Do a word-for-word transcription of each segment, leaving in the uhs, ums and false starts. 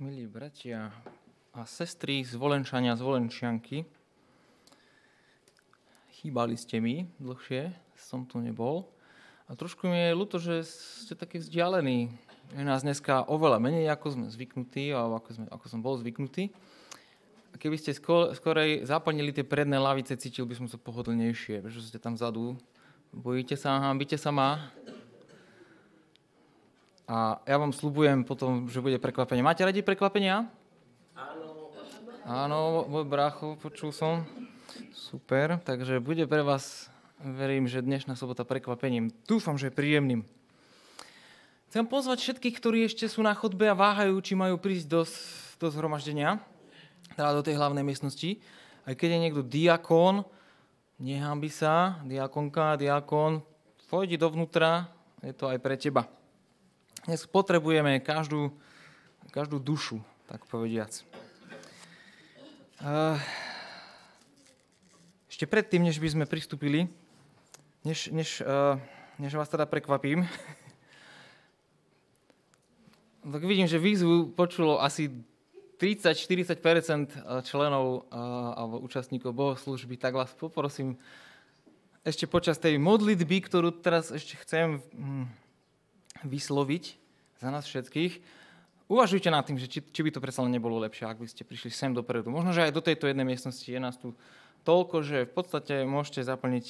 Milí bratia a sestry, zvolenčania, zvolenčianky, chýbali ste mi dlhšie, som tu nebol. A trošku mi je ľúto, že ste takí vzdialení. Je nás dneska oveľa menej, ako sme zvyknutí, alebo ako, sme, ako som bol zvyknutý. A keby ste skôr, skorej zaplnili tie predné lavice, cítil by som sa pohodlnejšie, pretože ste tam vzadu. Bojíte sa, hambíte sa ma. A ja vám sľubujem potom, že bude prekvapenie. Máte radi prekvapenia? Áno. Áno, môj brácho, počul som. Super, takže bude pre vás, verím, že dnešná sobota prekvapením. Dúfam, že príjemným. Chcem pozvať všetkých, ktorí ešte sú na chodbe a váhajú, či majú prísť do, do zhromaždenia, teda do tej hlavnej miestnosti. Aj keď je niekto diakón, nehanbi sa, diakonka, diakón, pôjdi dovnútra, je to aj pre teba. Dnes potrebujeme každú, každú dušu, tak povediac. Ešte predtým, než by sme pristúpili, než, než, než vás teda prekvapím, tak vidím, že výzvu počulo asi tridsať až štyridsať percent členov alebo účastníkov bohoslúžby, tak vás poprosím ešte počas tej modlitby, ktorú teraz ešte chcem vysloviť za nás všetkých. Uvažujte nad tým, že či, či by to predsa len nebolo lepšie, ak by ste prišli sem dopredu. Možno, že aj do tejto jednej miestnosti je nás tu toľko, že v podstate môžete zaplniť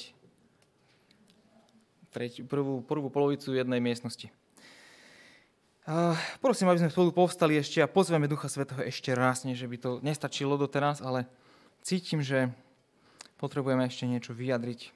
tretiu, prvú, prvú polovicu jednej miestnosti. Uh, prosím, aby sme spolu povstali ešte a pozveme Ducha Svätého ešte raz, nie že by to nestačilo doteraz, ale cítim, že potrebujeme ešte niečo vyjadriť.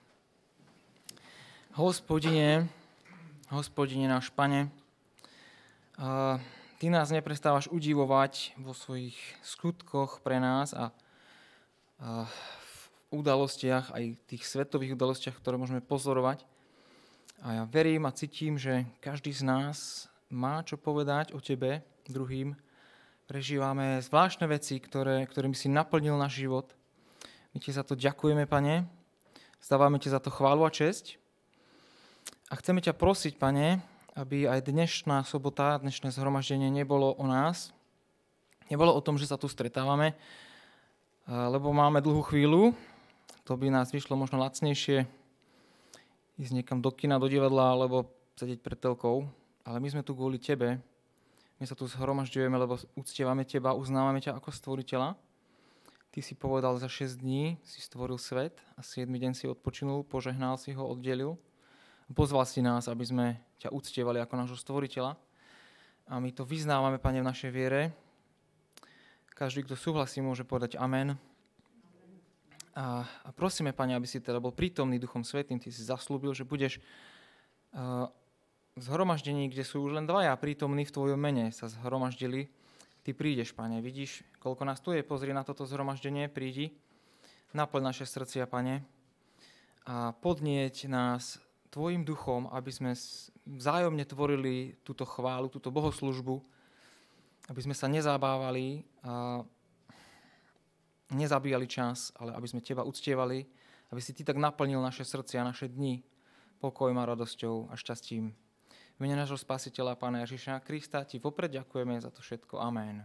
Hospodine, Hospodine náš Pane, uh, Ty nás neprestávaš udivovať vo svojich skutkoch pre nás a, a v udalostiach, aj tých svetových udalostiach, ktoré môžeme pozorovať. A ja verím a cítim, že každý z nás má čo povedať o Tebe druhým. Prežívame zvláštne veci, ktoré, ktorými si naplnil náš život. My Ti za to ďakujeme, Pane. Zdávame Ti za to chválu a česť. A chceme ťa prosiť, Pane, aby aj dnešná sobota, dnešné zhromaždenie nebolo o nás. Nebolo o tom, že sa tu stretávame, lebo máme dlhú chvíľu. To by nás vyšlo možno lacnejšie ísť niekam do kina, do divadla, alebo sedieť pred telkou. Ale my sme tu kvôli Tebe. My sa tu zhromažďujeme, lebo uctievame Teba, uznávame ťa ako stvoriteľa. Ty si povedal, za šesť dní si stvoril svet a siedmy deň si odpočinul, požehnal si ho, oddelil. Pozval si nás, aby sme ťa uctievali ako nášho stvoriteľa. A my to vyznávame, Pane, v našej viere. Každý, kto súhlasí, môže povedať amen. A, a prosíme, Pane, aby si teda bol prítomný Duchom Svätým. Ty si zaslúbil, že budeš uh, v zhromaždení, kde sú už len dvaja prítomní v Tvojom mene, sa zhromaždili. Ty prídeš, Pane. Vidíš, koľko nás tu je. Pozri na toto zhromaždenie. Prídi. Naplň naše srdcia, Pane. A podnieť nás Tvojim duchom, aby sme vzájomne tvorili túto chválu, túto bohoslužbu, aby sme sa nezábávali a nezabíjali čas, ale aby sme Teba uctievali, aby si Ty tak naplnil naše srdcia, naše dni pokojom a radosťou a šťastím. V mene nášho Spasiteľa, Pána Ježiša Krista, Ti vopred ďakujeme za to všetko. Amen.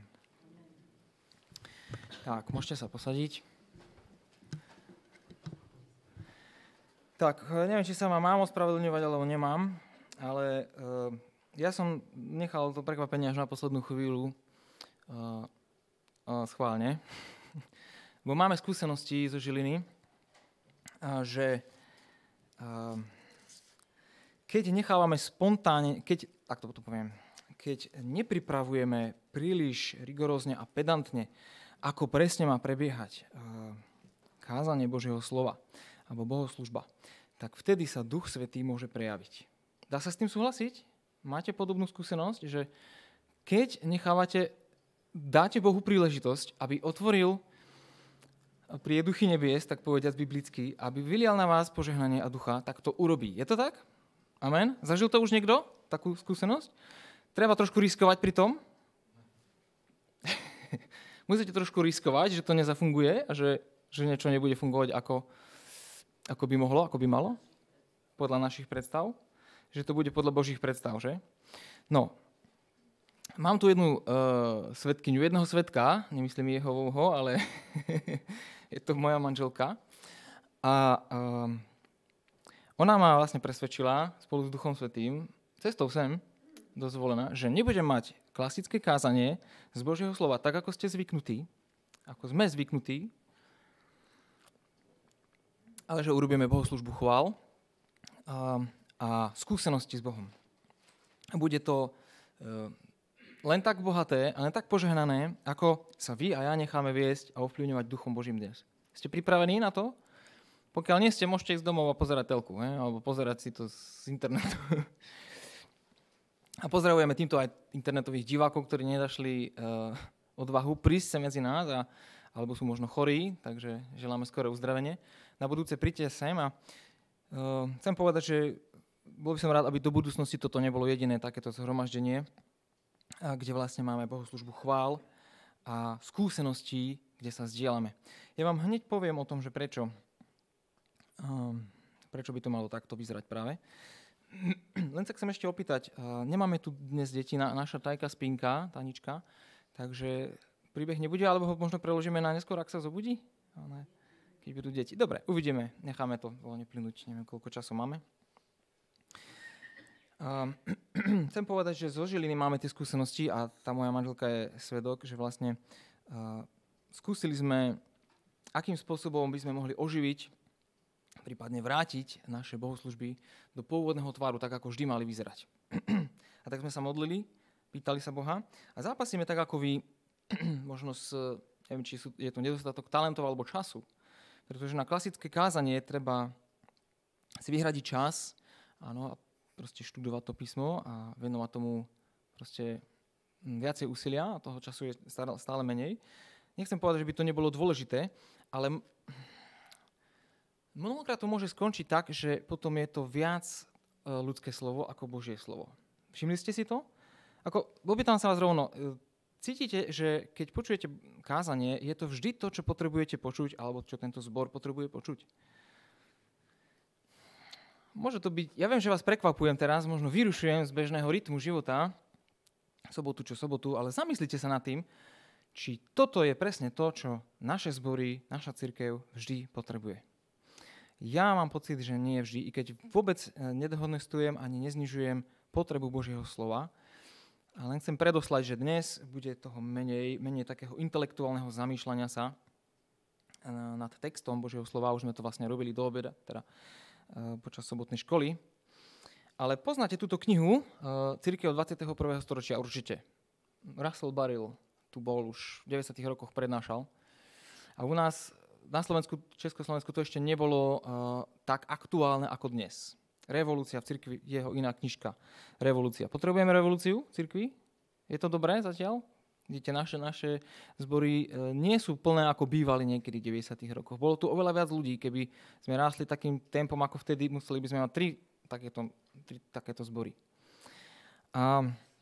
Tak, môžete sa posadiť. Tak, neviem, či sa ma mám ospravedlňovať, alebo nemám, ale uh, ja som nechal to prekvapenie až na poslednú chvíľu uh, uh, schválne, bo máme skúsenosti zo Žiliny, uh, že uh, keď nechávame spontánne, keď, ak to poviem, keď nepripravujeme príliš rigorózne a pedantne, ako presne má prebiehať uh, kázanie Božieho slova, alebo bohoslužba, tak vtedy sa Duch Svätý môže prejaviť. Dá sa s tým súhlasiť? Máte podobnú skúsenosť, že keď nechávate, dáte Bohu príležitosť, aby otvoril prieduchy nebies, tak povediac biblicky, aby vylial na vás požehnanie a ducha, tak to urobí. Je to tak? Amen? Zažil to už niekto? Takú skúsenosť? Treba trošku riskovať pri tom? Musíte trošku riskovať, že to nezafunguje a že, že niečo nebude fungovať ako ako by mohlo, ako by malo, podľa našich predstav, že to bude podľa Božích predstav, že? No, Mám tu jednu uh, svedkyňu, jedného svedka, nemyslím Jehovovho, ale je to moja manželka. A uh, ona ma vlastne presvedčila spolu s Duchom Svätým, cestou sem, dozvolená, že nebudem mať klasické kázanie z Božieho slova, tak ako ste zvyknutí, ako sme zvyknutí, ale že urobíme bohoslužbu chvál a, a skúsenosti s Bohom. A bude to uh, len tak bohaté a len tak požehnané, ako sa vy a ja necháme viesť a ovplyvňovať Duchom Božím dnes. Ste pripravení na to? Pokiaľ nie ste, môžete ísť domov a pozerať telku, he? Alebo pozerať si to z internetu. A pozdravujeme týmto aj internetových divákov, ktorí nedašli uh, odvahu prísť sa medzi nás, a, alebo sú možno chorí, takže želáme skoré uzdravenie. Na budúce príďte sem a uh, chcem povedať, že bol by som rád, aby do budúcnosti toto nebolo jediné takéto zhromaždenie, kde vlastne máme bohoslužbu chvál a skúseností, kde sa zdieľame. Ja vám hneď poviem o tom, že prečo, um, prečo by to malo takto vyzerať práve. Len sa chcem ešte opýtať, uh, nemáme tu dnes deti, na, naša Tajka spinka, Tanička, takže príbeh nebude, alebo ho možno preložíme na neskôr, ak sa zobudí? Ale keď budú deti. Dobre, uvidíme, necháme to voľne plynúť, neviem, koľko času máme. Uh, chcem povedať, že zo Žiliny máme tie skúsenosti a tá moja manželka je svedok, že vlastne uh, skúsili sme, akým spôsobom by sme mohli oživiť, prípadne vrátiť naše bohoslužby do pôvodného tvaru, tak ako vždy mali vyzerať. A tak sme sa modlili, pýtali sa Boha a zápasíme tak ako vy, možno s, neviem, či sú, je to nedostatok talentov alebo času, pretože na klasické kázanie treba si vyhradiť čas, áno, a proste študovať to písmo a venovať tomu proste viacej úsilia a toho času je stále menej. Nechcem povedať, že by to nebolo dôležité, ale mnohokrát to môže skončiť tak, že potom je to viac ľudské slovo ako Božie slovo. Všimli ste si to? Ako, opýtam sa vás rovno, cítite, že keď počujete kázanie, je to vždy to, čo potrebujete počuť alebo čo tento zbor potrebuje počuť? Môže to byť, ja viem, že vás prekvapujem teraz, možno vyrušujem z bežného rytmu života, sobotu čo sobotu, ale zamyslite sa nad tým, či toto je presne to, čo naše zbory, naša cirkev vždy potrebuje. Ja mám pocit, že nie vždy, i keď vôbec nedehonestujem ani neznižujem potrebu Božieho slova, ale len chcem predoslať, že dnes bude toho menej, menej takého intelektuálneho zamýšľania sa nad textom Božieho slova, už sme to vlastne robili do obeda, teda počas sobotnej školy. Ale poznáte túto knihu Cirkev dvadsiateho prvého storočia určite. Russell Barrill tu bol už v deväťdesiatych rokoch prednášal. A u nás na Slovensku, Československu to ešte nebolo uh, tak aktuálne ako dnes. Revolúcia v cirkvi, jeho iná knižka. Revolúcia. Potrebujeme revolúciu v cirkvi? Je to dobré zatiaľ? Vidíte, naše, naše zbory e, nie sú plné, ako bývali niekedy v deväťdesiatych rokoch. Bolo tu oveľa viac ľudí. Keby sme rástli takým tempom ako vtedy, museli by sme mať tri takéto, tri takéto zbory. A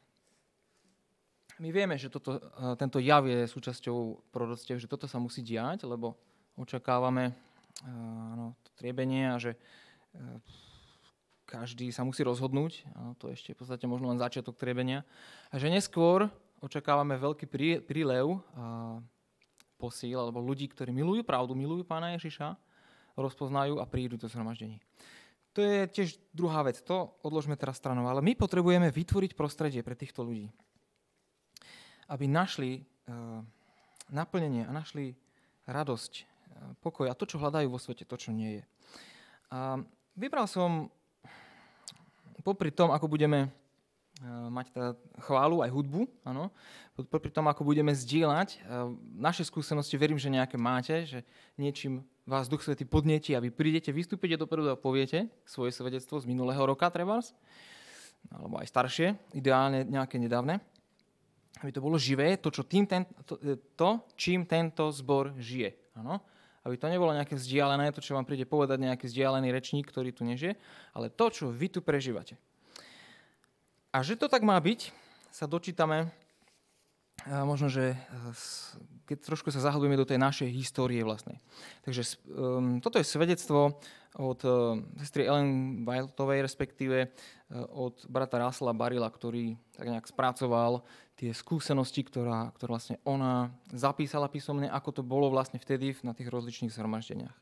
my vieme, že toto, e, tento jav je súčasťou proroctiev, že toto sa musí diať, lebo očakávame e, no, triebenie a že e, každý sa musí rozhodnúť. A to ešte v podstate možno len začiatok triebenia. A že neskôr očakávame veľký prí, prílev a posíl, alebo ľudí, ktorí milujú pravdu, milujú Pána Ježiša, rozpoznajú a prídu do zhromaždení. To je tiež druhá vec, to odložme teraz stranou, ale my potrebujeme vytvoriť prostredie pre týchto ľudí, aby našli uh, naplnenie a našli radosť, uh, pokoj a to, čo hľadajú vo svete, to, čo nie je. A vybral som popri tom, ako budeme mať teda chválu aj hudbu, áno. Pri tom, ako budeme zdieľať naše skúsenosti, verím, že nejaké máte, že niečím vás Duch Svätý podnieti a vy prídete, vystúpite dopredu a poviete svoje svedectvo z minulého roka, trebárs, alebo aj staršie, ideálne nejaké nedávne, aby to bolo živé, to, čo tým ten, to, to, čím tento zbor žije, áno. Aby to nebolo nejaké vzdialené, to, čo vám príde povedať nejaký vzdialený rečník, ktorý tu nežije, ale to, čo vy tu prežívate. A že to tak má byť, sa dočítame, možno, že keď trošku sa zahlbujeme do tej našej histórie vlastnej. Takže um, toto je svedectvo od uh, sestry Ellen Whiteovej, respektíve uh, od brata Russella Barilla, ktorý tak nejak spracoval tie skúsenosti, ktorá, ktorá vlastne ona zapísala písomne, ako to bolo vlastne vtedy na tých rozličných zhromaždeniach.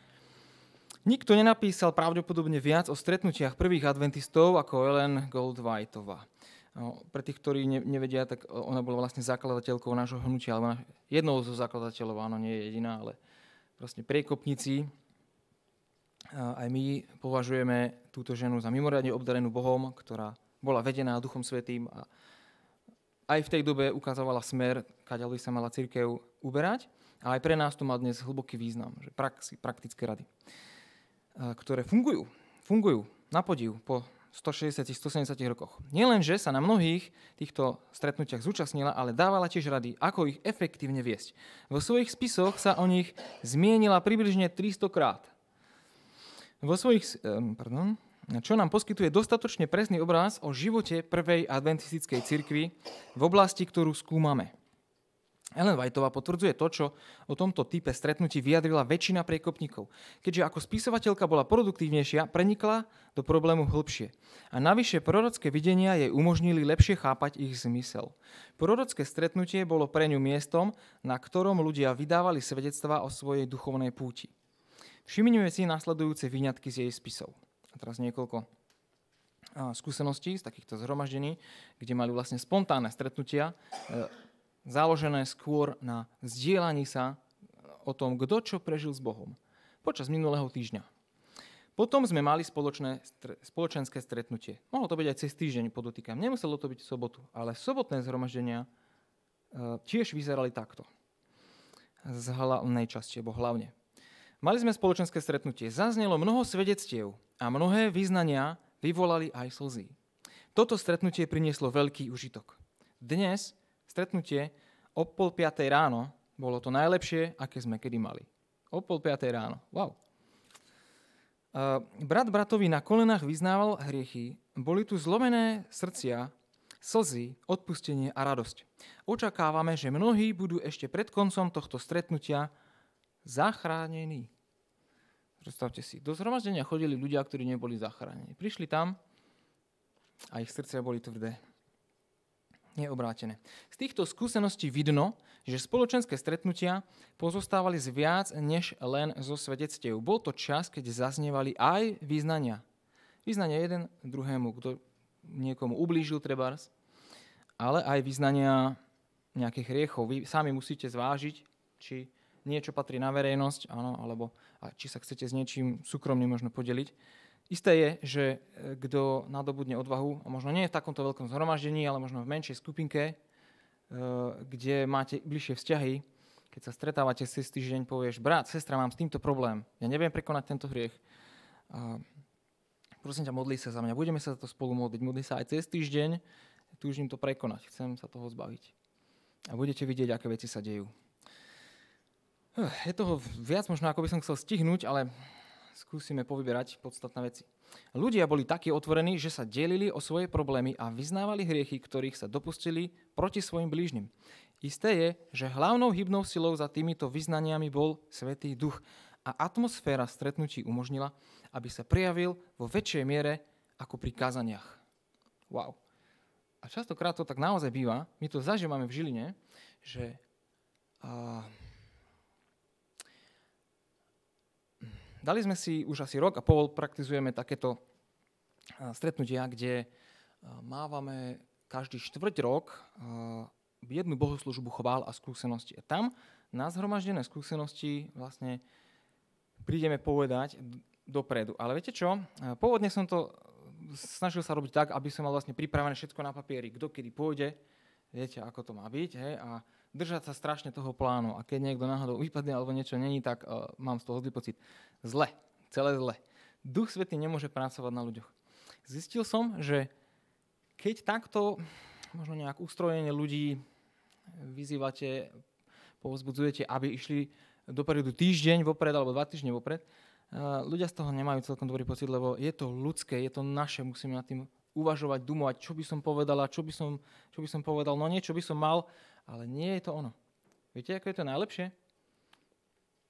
Nikto nenapísal pravdepodobne viac o stretnutiach prvých adventistov ako Ellen Whiteová. No, pre tých, ktorí ne, nevedia, tak ona bola vlastne zakladateľkou nášho hnutia, alebo jednou zo zakladateľov, áno, nie je jediná, ale vlastne priekopníci. Aj my považujeme túto ženu za mimoriadne obdarenú Bohom, ktorá bola vedená Duchom Svätým a aj v tej dobe ukazovala smer, kaďaľ by sa mala cirkev uberať. A aj pre nás to má dnes hlboký význam, že praxi, praktické rady, ktoré fungujú, fungujú na podiv po stošesťdesiat až stosedemdesiat rokoch. Nielenže sa na mnohých týchto stretnutiach zúčastnila, ale dávala tiež rady, ako ich efektívne viesť. Vo svojich spisoch sa o nich zmienila približne tristo krát. Vo svojich, pardon, čo nám poskytuje dostatočne presný obraz o živote prvej adventistickej cirkvi v oblasti, ktorú skúmame. Ellen Whiteová potvrdzuje to, čo o tomto type stretnutí vyjadrila väčšina priekopníkov. Keďže ako spisovateľka bola produktívnejšia, prenikla do problému hlbšie. A navyše prorocké videnia jej umožnili lepšie chápať ich zmysel. Prorocké stretnutie bolo pre ňu miestom, na ktorom ľudia vydávali svedectvá o svojej duchovnej púti. Všimnime si nasledujúce výňatky z jej spisov. A teraz niekoľko skúseností z takýchto zhromaždení, kde mali vlastne spontánne stretnutia, založené skôr na zdieľaní sa o tom, kto čo prežil s Bohom počas minulého týždňa. Potom sme mali spoločné, spoločenské stretnutie. Mohlo to byť aj cez týždeň, podotýkam. Nemuselo to byť v sobotu, ale sobotné zhromaždenia tiež vyzerali takto. Z hlavnej časti, alebo hlavne. Mali sme spoločenské stretnutie. Zaznelo mnoho svedectiev a mnohé vyznania vyvolali aj slzy. Toto stretnutie prinieslo veľký užitok. Dnes stretnutie o pol piatej ráno bolo to najlepšie, aké sme kedy mali. O pol piatej ráno. Wow. Uh, brat bratovi na kolenách vyznával hriechy. Boli tu zlomené srdcia, slzy, odpustenie a radosť. Očakávame, že mnohí budú ešte pred koncom tohto stretnutia zachránení. Predstavte si, do zhromaždenia chodili ľudia, ktorí neboli zachránení. Prišli tam a ich srdcia boli tvrdé. Neobrátené. Z týchto skúseností vidno, že spoločenské stretnutia pozostávali z viac než len zo svedectiev. Bol to čas, keď zaznievali aj vyznania. Vyznania jeden druhému, kto niekomu ublížil trebárs, ale aj vyznania nejakých hriechov. Vy sami musíte zvážiť, či niečo patrí na verejnosť, áno, alebo či sa chcete s niečím súkromným možno podeliť. Isté je, že kto nadobudne odvahu, a možno nie v takomto veľkom zhromaždení, ale možno v menšej skupinke, kde máte bližšie vzťahy, keď sa stretávate cez týždeň, povieš, brat, sestra, mám s týmto problém, ja neviem prekonať tento hriech. Prosím ťa, modli sa za mňa, budeme sa za to spolu modliť, modli sa aj cez týždeň, túžim to prekonať, chcem sa toho zbaviť. A budete vidieť, aké veci sa dejú. Je toho viac možno, ako by som chcel stihnúť, ale skúsime povyberať podstatné veci. Ľudia boli takí otvorení, že sa delili o svoje problémy a vyznávali hriechy, ktorých sa dopustili proti svojim blížnym. Isté je, že hlavnou hybnou silou za týmito vyznaniami bol Svätý Duch a atmosféra stretnutí umožnila, aby sa prejavil vo väčšej miere ako pri kázaniach. Wow. A častokrát to tak naozaj býva, my to zažívame v Žiline, že a, dali sme si už asi rok a pol, praktizujeme takéto stretnutia, kde mávame každý štvrť rok jednu bohoslúžbu chvál a skúsenosti. A tam na zhromaždené skúsenosti vlastne prídeme povedať dopredu. Ale viete čo? Pôvodne som to snažil sa robiť tak, aby som mal vlastne pripravené všetko na papieri, kto kedy pôjde, viete, ako to má byť, hej, a držať sa strašne toho plánu. A keď niekto náhodou vypadne alebo niečo není, tak uh, mám z toho zlý pocit. Zle, celé zle. Duch Svätý nemôže pracovať na ľuďoch. Zistil som, že keď takto možno nejak ustrojenie ľudí vyzývate, povzbudzujete, aby išli dopredu týždeň vopred alebo dva týždne vopred, uh, ľudia z toho nemajú celkom dobrý pocit, lebo je to ľudské, je to naše, musíme nad tým uvažovať, dumovať, čo by som povedala, čo by som, čo by som povedal, no niečo by som mal, ale nie je to ono. Viete, ako je to najlepšie?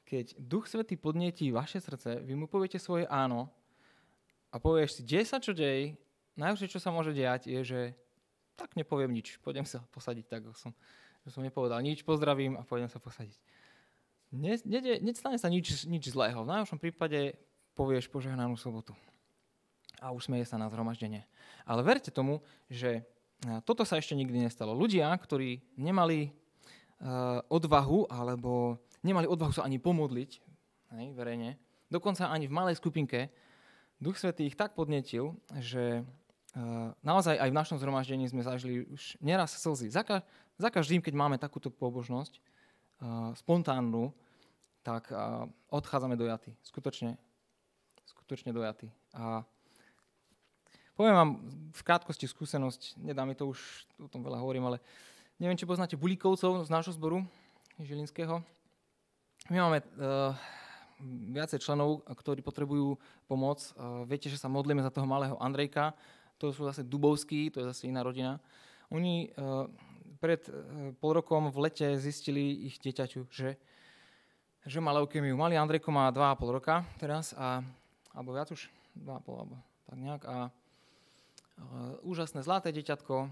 keď Duch Svätý podnietí vaše srdce, vy mu poviete svoje áno a povieš si, deje sa čo dej, najhoršie, čo sa môže diať, je, že tak nepoviem nič, pôjdem sa posadiť tak, ako som, že som nepovedal nič, pozdravím a pôjdem sa posadiť. Ne, ne, nestane sa nič, nič zlého. V najhoršom prípade povieš požehnanú sobotu a usmeje sa na zhromaždenie. Ale verte tomu, že toto sa ešte nikdy nestalo. Ľudia, ktorí nemali uh, odvahu alebo nemali odvahu sa ani pomodliť, hej, verejne, dokonca ani v malej skupinke, Duch Svätý ich tak podnietil, že uh, naozaj aj v našom zhromaždení sme zažili už neraz slzy. Za, ka- za každým, keď máme takúto pobožnosť, uh, spontánnu, tak uh, odchádzame dojatí. Skutočne, skutočne dojatí. A poviem vám v krátkosti skúsenosť, nedá mi to už, o tom veľa hovorím, ale neviem, či poznáte Bulíkovcov z nášho zboru žilinského. My máme uh, viacej členov, ktorí potrebujú pomoc. Uh, viete, že sa modlíme za toho malého Andrejka, to sú zase Dubovskí, to je zase iná rodina. Oni uh, pred uh, pol rokom v lete zistili ich dieťaťu, že, že má leukémiu. Malý Andrejko má dva a pol roka teraz, a, alebo viac už, dva a pol, alebo tak nejak. A Uh, úžasné, zlaté deťatko.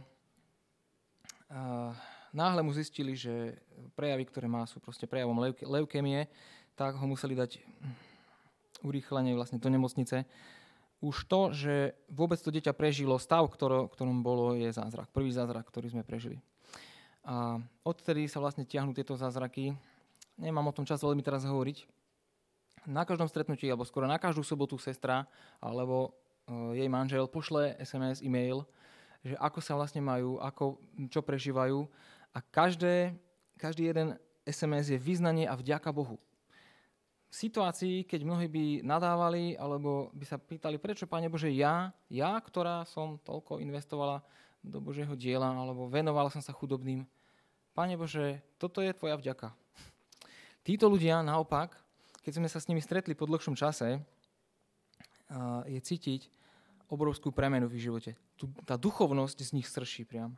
Uh, náhle mu zistili, že prejavy, ktoré má, sú proste prejavom leuke- leukémie, tak ho museli dať urýchlenie vlastne do nemocnice. Už to, že vôbec to dieťa prežilo stav, ktorom, ktorom bolo, je zázrak. Prvý zázrak, ktorý sme prežili. A odtedy sa vlastne tiahnu tieto zázraky. Nemám o tom čas veľmi teraz hovoriť. Na každom stretnutí, alebo skoro na každú sobotu sestra, alebo jej manžel pošle es em es, e-mail, že ako sa vlastne majú, ako, čo prežívajú, a každé, každý jeden es em es je vyznanie a vďaka Bohu. V situácii, keď mnohí by nadávali, alebo by sa pýtali, prečo, Pane Bože, ja, ja, ktorá som toľko investovala do Božieho diela, alebo venovala som sa chudobným, Pane Bože, toto je tvoja vďaka. Títo ľudia, naopak, keď sme sa s nimi stretli po dlhšom čase, je cítiť obrovskú premenu v ich živote. Tá duchovnosť z nich srší priam.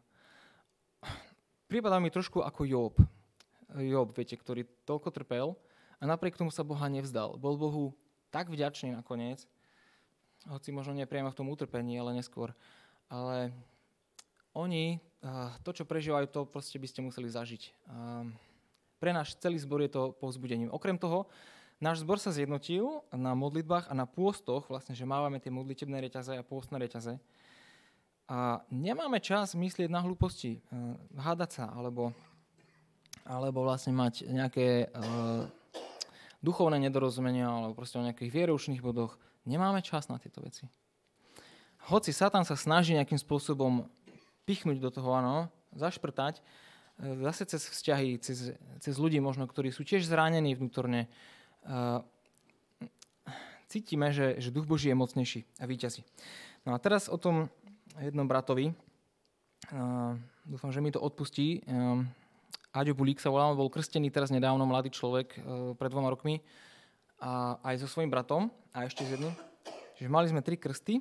Prípadá mi trošku ako Job. Job, viete, ktorý toľko trpel a napriek tomu sa Boha nevzdal. Bol Bohu tak vďačný nakoniec, hoci možno nie priamo v tom utrpení, ale neskôr. Ale oni, to, čo prežívajú, to proste by ste museli zažiť. Pre náš celý zbor je to povzbudením. Okrem toho, náš zbor sa zjednotil na modlitbách a na pôstoch, vlastne, že máme tie modlitebné reťaze a pôstne reťaze. A nemáme čas myslieť na hlúposti, hádať sa, alebo, alebo vlastne mať nejaké uh, duchovné nedorozumenia, alebo proste o nejakých vieroučných bodoch. Nemáme čas na tieto veci. Hoci Satan sa snaží nejakým spôsobom pichnúť do toho, áno, zašprtať, zase cez vzťahy, cez, cez ľudí možno, ktorí sú tiež zranení vnútorne, Uh, cítime, že, že Duch Boží je mocnejší a víťazí. No a teraz o tom jednom bratovi, uh, dúfam, že mi to odpustí. Um, Aďo Bulík sa volal, bol krstený teraz nedávno, mladý človek, uh, pred dvoma rokmi, a aj so svojím bratom a ešte s jedným. Čiže mali sme tri krsty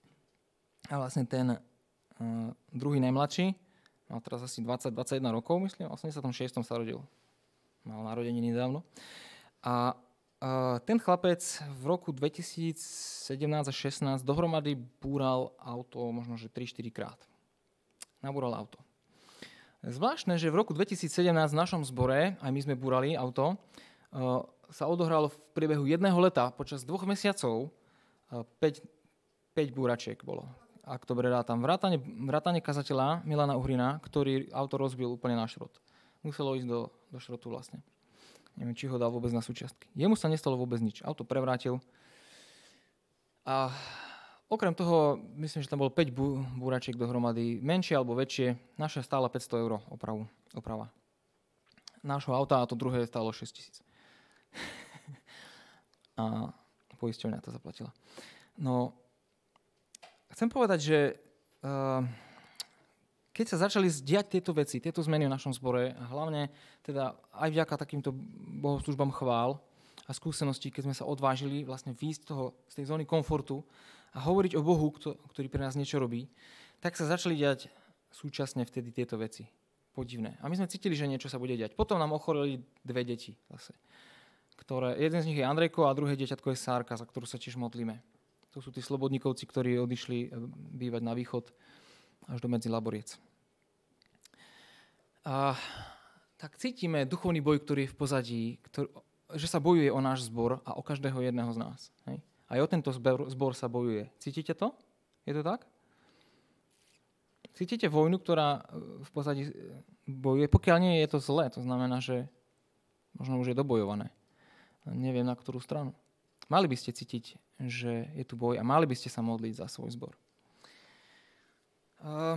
a vlastne ten uh, druhý najmladší mal teraz asi dvadsať dvadsaťjeden rokov, myslím, v osemdesiatom šiestom sa rodil. Mal narodeniny nedávno. A Uh, ten chlapec v roku dvetisícsedemnásť a šestnásť dohromady búral auto možno, že tri štyri krát. Nabúral auto. Zvláštne, že v roku dvetisícsedemnásť v našom zbore, aj my sme búrali auto, uh, sa odohralo v priebehu jedného leta, počas dvoch mesiacov, uh, päť búračiek bolo. Ak to bere tam vrátane, vrátane kazateľa Milana Uhrina, ktorý auto rozbil úplne na šrot. Muselo ísť do, do šrotu vlastne. Neviem, či ho dal vôbec na súčiastky. Jemu sa nestalo vôbec nič. Auto prevrátil. A okrem toho, myslím, že tam bolo päť bú, búračiek dohromady. Menšie alebo väčšie. Naše stála päťsto eur opravu, oprava. Nášho auta a to druhé stálo šesť tisíc. A poisťovňa to zaplatila. No, chcem povedať, že uh, keď sa začali diať tieto veci, tieto zmeny v našom zbore, a hlavne teda aj vďaka takýmto bohoslúžbám chvál a skúseností, keď sme sa odvážili vlastne výjsť toho, z tej zóny komfortu a hovoriť o Bohu, ktorý pre nás niečo robí, tak sa začali diať súčasne vtedy tieto veci. Podivné. A my sme cítili, že niečo sa bude diať. Potom nám ochoreli dve deti zase, ktoré, jeden z nich je Andrejko a druhé dieťatko je Sárka, za ktorú sa tiež modlíme. To sú tí slobodníkovci, ktorí odišli bývať na východ až do Medzilaboriec. A tak cítime duchovný boj, ktorý je v pozadí, ktorý, že sa bojuje o náš zbor a o každého jedného z nás. Hej? Aj o tento zbor, zbor sa bojuje. Cítite to? Je to tak? Cítite vojnu, ktorá v pozadí bojuje? Pokiaľ nie je to zlé, to znamená, že možno už je dobojované. Neviem, na ktorú stranu. Mali by ste cítiť, že je tu boj a mali by ste sa modliť za svoj zbor. Uh,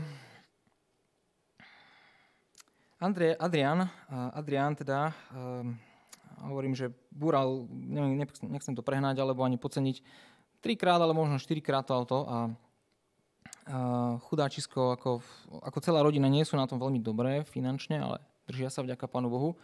Andrej, Adrian, uh, Adrian teda, uh, hovorím, že búral, neviem, nechcem to prehnať, alebo ani podceniť, trikrát, ale možno štyrikrát to auto a uh, chudáčisko, ako, ako celá rodina nie sú na tom veľmi dobré finančne, ale držia sa vďaka Pánu Bohu.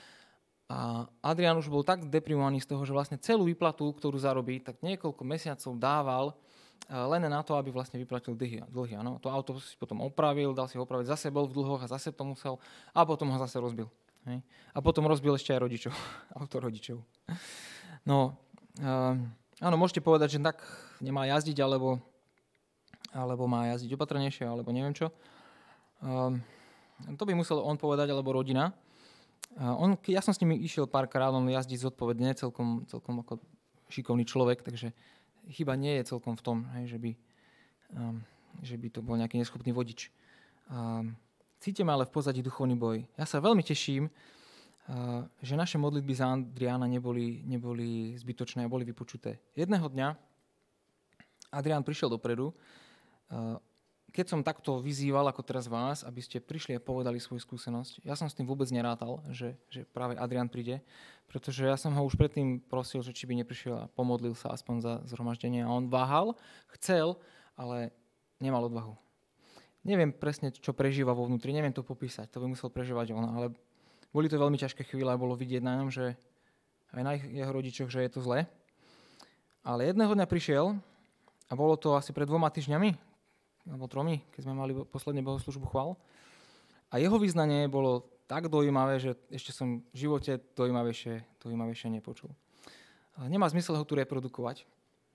A Adrián už bol tak deprimovaný z toho, že vlastne celú výplatu, ktorú zarobí, tak niekoľko mesiacov dával len na to, aby vlastne vyplatil dlhy. dlhy áno. To auto si potom opravil, dal si ho opraviť, zase bol v dlhoch a zase to musel a potom ho zase rozbil. Hej. A potom rozbil ešte aj rodičov, auto rodičov. No, um, áno, môžete povedať, že tak nemá jazdiť, alebo, alebo má jazdiť opatrnejšie, alebo neviem čo. Um, to by musel on povedať, alebo rodina. On, ja som s nimi išiel párkrát, on jazdí zodpovedne, celkom, celkom ako šikovný človek, takže chyba nie je celkom v tom, hej, že, by, um, že by to bol nejaký neschopný vodič. Um, cítime ale v pozadí duchovný boj. Ja sa veľmi teším, uh, že naše modlitby za Adriána neboli, neboli zbytočné a boli vypočuté. Jedného dňa Adrián prišiel dopredu, uh, keď som takto vyzýval, ako teraz vás, aby ste prišli a povedali svoju skúsenosť, ja som s tým vôbec nerátal, že, že práve Adrián príde, pretože ja som ho už predtým prosil, že či by neprišiel a pomodlil sa aspoň za zhromaždenie. A on váhal, chcel, ale nemal odvahu. Neviem presne, čo prežíva vo vnútri, neviem to popísať, to by musel prežívať on, ale boli to veľmi ťažké chvíle a bolo vidieť na ňom, že aj na jeho rodičoch, že je to zlé. Ale jedného dňa prišiel a bolo to asi pred dvoma týždňami, alebo tromi, keď sme mali posledne bohoslúžbu chvál. A jeho vyznanie bolo tak dojímavé, že ešte som v živote dojímavejšie, dojímavejšie nepočul. Nemá zmysel ho tu reprodukovať,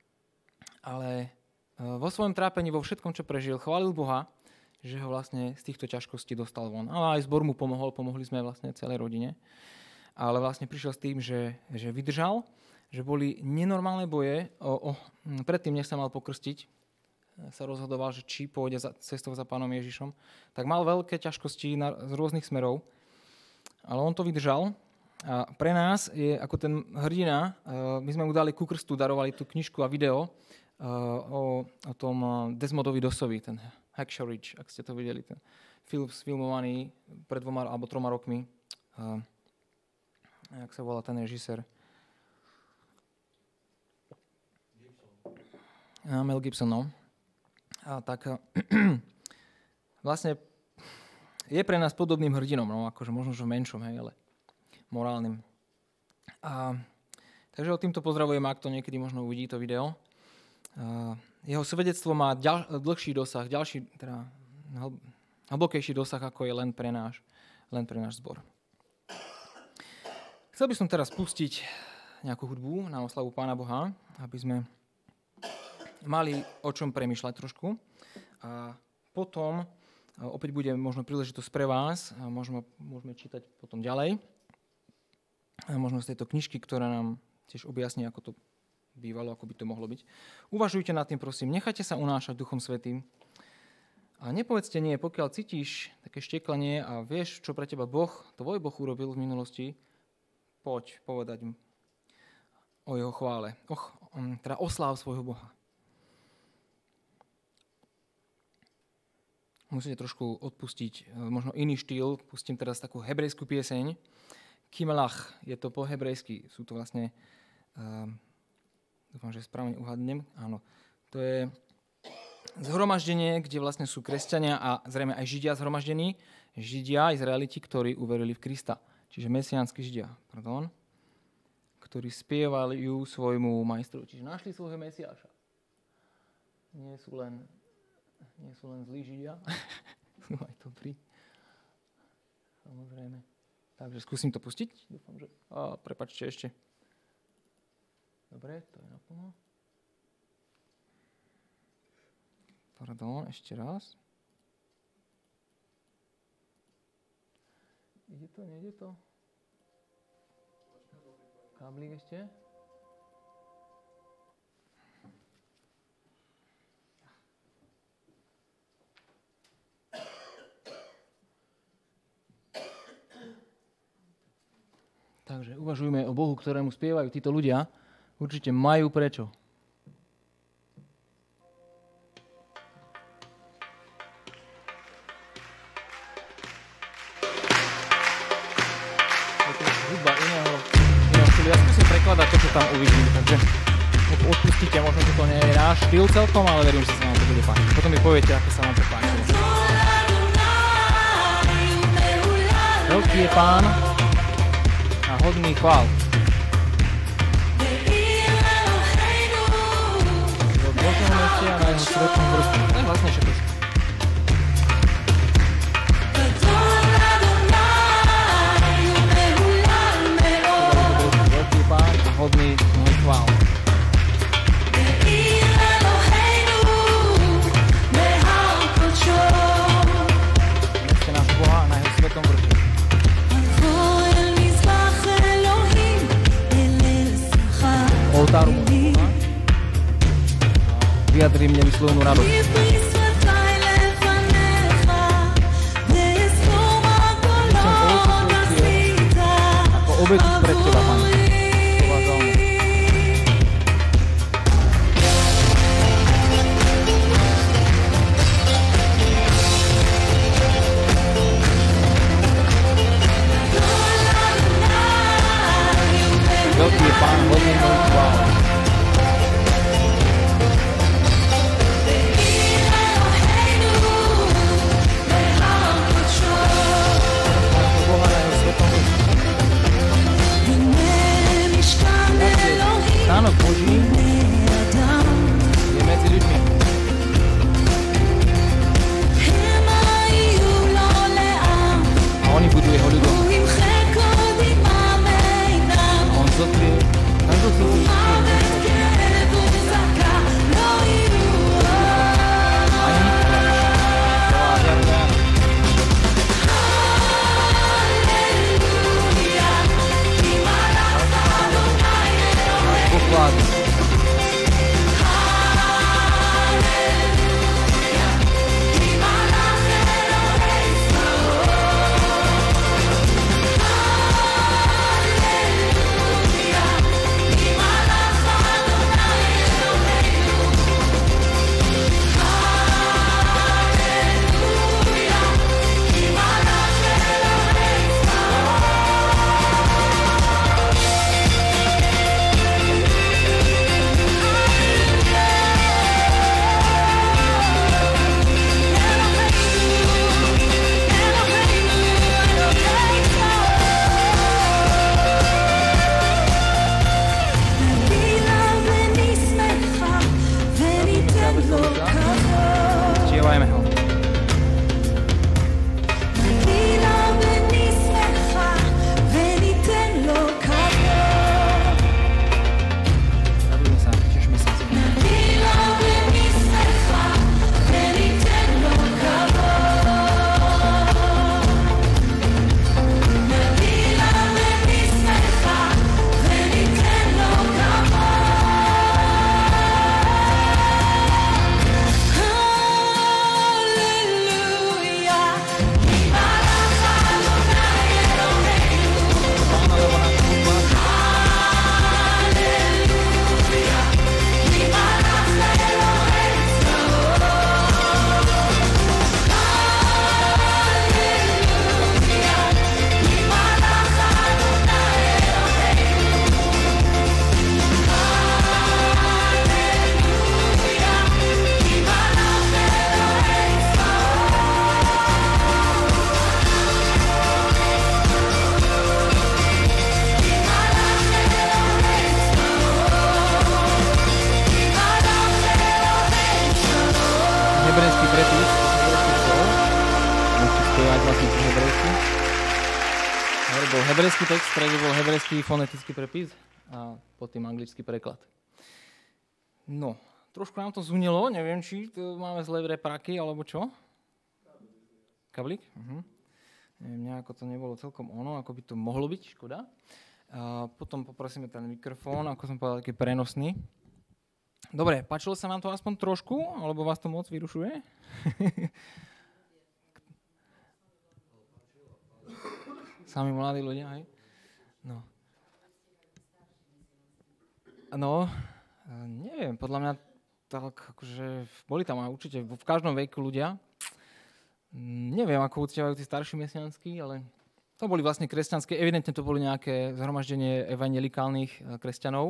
ale vo svojom trápení, vo všetkom, čo prežil, chválil Boha, že ho vlastne z týchto ťažkostí dostal von. A aj zbor mu pomohol, pomohli sme vlastne celej rodine. Ale vlastne prišiel s tým, že, že vydržal, že boli nenormálne boje. O, o, predtým, než sa mal pokrstiť, sa rozhodoval, že či pôjde za, cestou za Pánom Ježišom, tak mal veľké ťažkosti na, z rôznych smerov, ale on to vydržal. A pre nás je ako ten hrdina, uh, my sme mu dali ku krstu, darovali tú knižku a video uh, o, o tom Desmodovi Dossovi, ten Hacksaw Ridge, ak ste to videli, ten film sfilmovaný pred dvoma alebo troma rokmi. Uh, jak sa volá ten režisér? Uh, Mel Gibson, no. A tak vlastne je pre nás podobným hrdinom, no akože možno, že menšom, hej, ale morálnym. A, takže ho týmto pozdravujem, ak to niekedy možno uvidí to video. A, jeho svedectvo má ďal, dlhší dosah, ďalší, teda hlbokejší dosah, ako je len pre náš, len pre náš zbor. Chcel by som teraz pustiť nejakú hudbu na oslavu Pána Boha, aby sme mali o čom premýšľať trošku. A potom opäť bude možno príležitosť pre vás a možno môžeme čítať potom ďalej. A možno z tejto knižky, ktorá nám tiež objasní, ako to bývalo, ako by to mohlo byť. Uvažujte nad tým, prosím. Nechajte sa unášať Duchom Svätým. A nepovedzte nie, pokiaľ cítiš také šteklenie a vieš, čo pre teba Boh, tvoj Boh urobil v minulosti, poď povedať mu o jeho chvále. Och, teda osláv svojho Boha. Musíte trošku odpustiť možno iný štýl. Pustím teraz takú hebrejskú pieseň. Kimelach, je to po hebrejsky. Sú to vlastne, uh, dúfam, že správne uhadnem. Áno, to je zhromaždenie, kde vlastne sú kresťania a zrejme aj Židia zhromaždení. Židia, Izraeliti, ktorí uverili v Krista. Čiže mesiánsky Židia, pardon. Ktorí spievajú svojmu majstrovi. Čiže našli svojho Mesiáša. Nie sú len... Nie sú len zlí Židia, sú aj dobrí. Samozrejme. Takže skúsim to pustiť. Dúfam, že... Á, prepáčte ešte. Dobre, to je naplno. Pardon, ešte raz. Ide to, nejde to? Káblík ešte? Takže uvažujme o Bohu, ktorému spievajú títo ľudia. Určite majú prečo. Je to hudba iného, iného štýlu. Ja skúsim prekladať to, čo tam uvidím. Takže odpustíte, možno, že to nie je náš štýl celkom, ale verím, že sa vám to bude páčiť. Potom mi poviete, aké sa vám to páčilo. Veľký je Pán a hodný chvál. V Božom meste a na jeho svetom vrchu. To je vlastne všetko. Veľký Pán a hodný chvál. Meste nášho Boha a na jeho svetom vrchu. Oltáru Boha. Vyjadri mne vyslovenú radosť. Ako obetu pred Teba, Pane. Veľký je Pán, hodný môj chvál. Stánok Boží je medzi ľuďmi. A oni budú jeho ľudom. A on zotrie každú svoju pochvádu. Spievajme ho. Radujme sa, tešme sa. Hebrejský prepis, môžete spievať vlastne po hebrejsky. Bol hebrejský text, ktorý bol hebrejský fonetický prepis. a pod tým anglický preklad. No, trošku nám to zunilo, neviem, či to máme zlé repráky, alebo čo? Kablík? Mhm. Neviem, nejako to nebolo celkom ono, ako by to mohlo byť, škoda. A potom poprosíme ten mikrofón, ako som povedal, taký prenosný. Dobre, páčilo sa vám to aspoň trošku, alebo vás to moc vyrušuje? Sami mladí ľudia, hej? No. No, neviem, podľa mňa tak akože boli tam aj určite v každom veku ľudia. Neviem, ako uctievajú tí starší mesianskí, ale to boli vlastne kresťanské, evidentne to boli nejaké zhromaždenie evangelikálnych kresťanov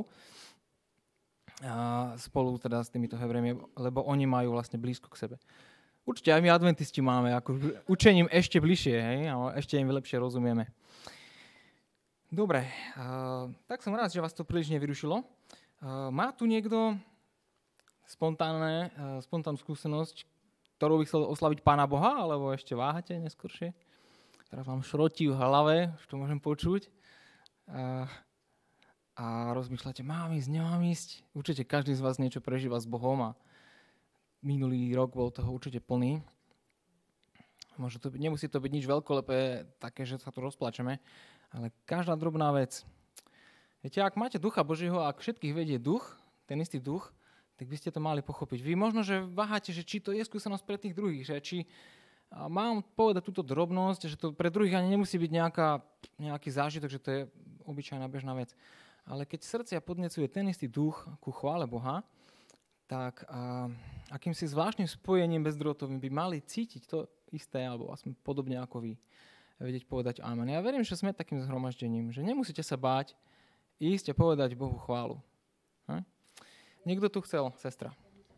a spolu teda s týmito Hebrejmi, lebo oni majú vlastne blízko k sebe. Určite aj my adventisti máme, ako učením ešte bližšie, hej, a ešte im lepšie rozumieme. Dobre, uh, tak som rád, že vás to príliš nevyrušilo. Uh, má tu niekto spontánne, uh, spontánnu skúsenosť, ktorú by chcel oslaviť Pána Boha, alebo ešte váhate neskôršie? Teraz vám šrotí v hlave, už to môžem počuť. Uh, a rozmýšľate, mám ísť, nemám ísť. Určite každý z vás niečo prežíva s Bohom a minulý rok bol toho určite plný. Možno to, nemusí to byť nič veľkolepé, také, že sa tu rozplačeme, ale každá drobná vec. Viete, ak máte Ducha Božieho, ak všetkých vedie duch, ten istý duch, tak by ste to mali pochopiť. Vy možno, že váhate, že či to je skúsenosť pre tých druhých, že či mám povedať túto drobnosť, že to pre druhých ani nemusí byť nejaká, nejaký zážitok, že to je obyčajná bežná vec. Ale keď srdcia podnecuje ten istý duch ku chvále Boha, tak a, akýmsi zvláštnym spojením bezdrôtovým by mali cítiť to isté, alebo aspoň podobne ako vy, vedieť povedať amen. Ja verím, že sme takým zhromaždením, že nemusíte sa báť ísť a povedať Bohu chválu. Hm? Niekto tu chcel, sestra?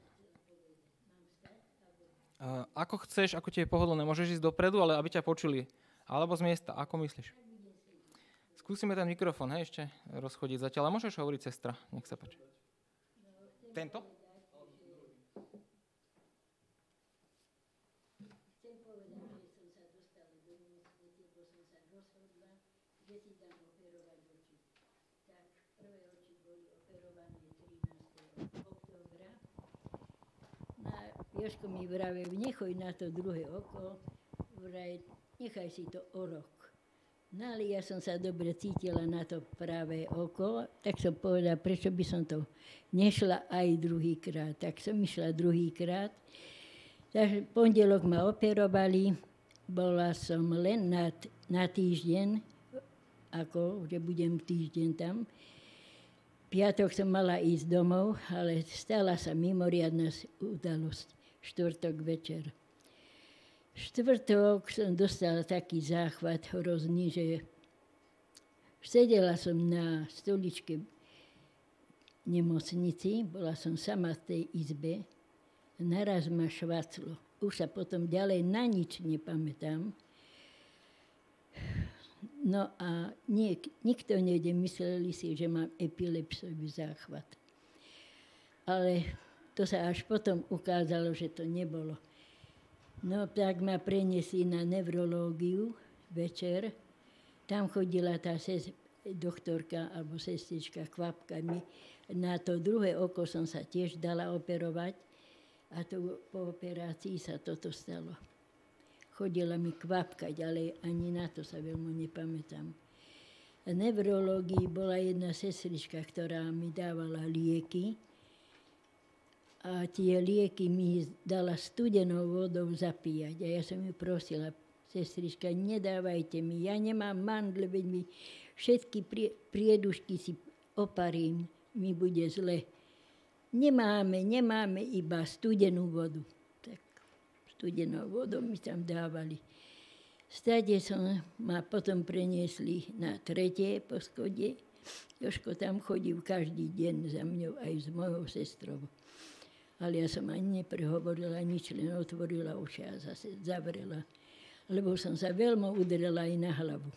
Uh, ako chceš, ako ti je pohodlné, môžeš ísť dopredu, ale aby ťa počuli. Alebo z miesta, ako myslíš? Skúsime ten mikrofón, hej, ešte rozchodiť zatiaľ. A môžeš hovoriť, sestra, nech sa páči. Tento? Jožko mi vravel, nechoj na to druhé oko, vraj, nechaj si to o rok. No ale ja som sa dobre cítila na to pravé oko, tak som povedala, prečo by som to nešla aj druhýkrát. Tak som išla druhýkrát. Takže pondelok ma operovali, bola som len na, na týždeň, ako, že budem týždeň tam. Piatok som mala ísť domov, ale stala sa mimoriadna udalosť. Štvrtok večer. Štvrtok som dostala taký záchvat hrozný, že sedela som na stoličke v nemocnici, bola som sama v tej izbe, naraz ma švaclo. Už sa potom ďalej na nič nepamätám. No a niek- nikto nejde, mysleli si, že mám epilepsový záchvat. Ale to sa až potom ukázalo, že to nebolo. No tak ma preniesli na neurológiu večer. Tam chodila tá ses- doktorka alebo sestrička Kvapka. Mi na to druhé oko som sa tiež dala operovať a to po operácii sa toto stalo. Chodila mi Kvapka ďalej, ani na to sa veľmi nepamätám. V neurológii bola jedna sestrička, ktorá mi dávala lieky, a tie lieky mi dala studenou vodou zapíjať. A ja som ju prosila, sestrička, nedávajte mi, ja nemám mandle, veď mi všetky prie, priedušky si oparím, mi bude zle. Nemáme, nemáme iba studenú vodu. Tak studenou vodou mi tam dávali. Stade som ma potom preniesli na tretie poschodie. Jožko tam chodil každý deň za mňou aj s mojou sestrou. Ale ja som ani neprehovorila nič, len otvorila uši a zase zavrela. Lebo som sa veľmi udrela aj na hlavu.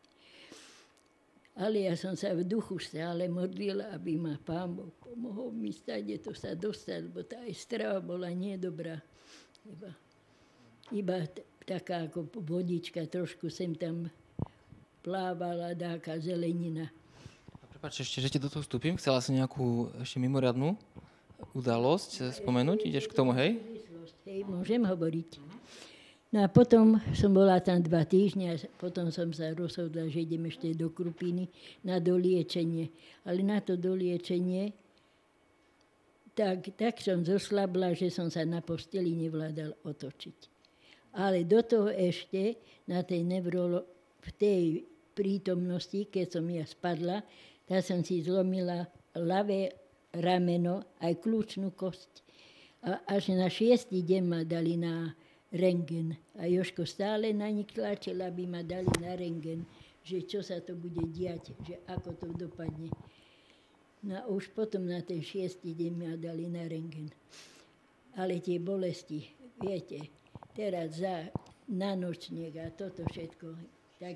Ale ja som sa v duchu stále modlila, aby ma Pán Boh pomohol mi stade to sa dostať, lebo tá aj strava bola nedobrá. Iba, iba t- taká ako vodička, trošku sem tam plávala, dáka zelenina. Prepáč, ešte, že ti do toho vstúpim. Chcela si nejakú ešte mimoriadnu udalosť spomenúť? Ideš k tomu, hej? Hej, môžem hovoriť. No a potom som bola tam dva týždne a potom som sa rozhodla, že idem ešte do Krupiny na doliečenie. Ale na to doliečenie tak, tak som zoslabla, že som sa na posteli nevládal otočiť. Ale do toho ešte na tej nevrolo, v tej prítomnosti, keď som ja spadla, tak som si zlomila ľavé rameno, aj kľúčnú kosť. A až na šiestý deň ma dali na rentgen. A Jožko stále na nich tlačil, aby ma dali na rentgen, že čo sa to bude diať, že ako to dopadne. No a už potom na ten šiestý deň ma dali na rentgen. Ale tie bolesti, viete, teraz za, na nočník a toto všetko, tak...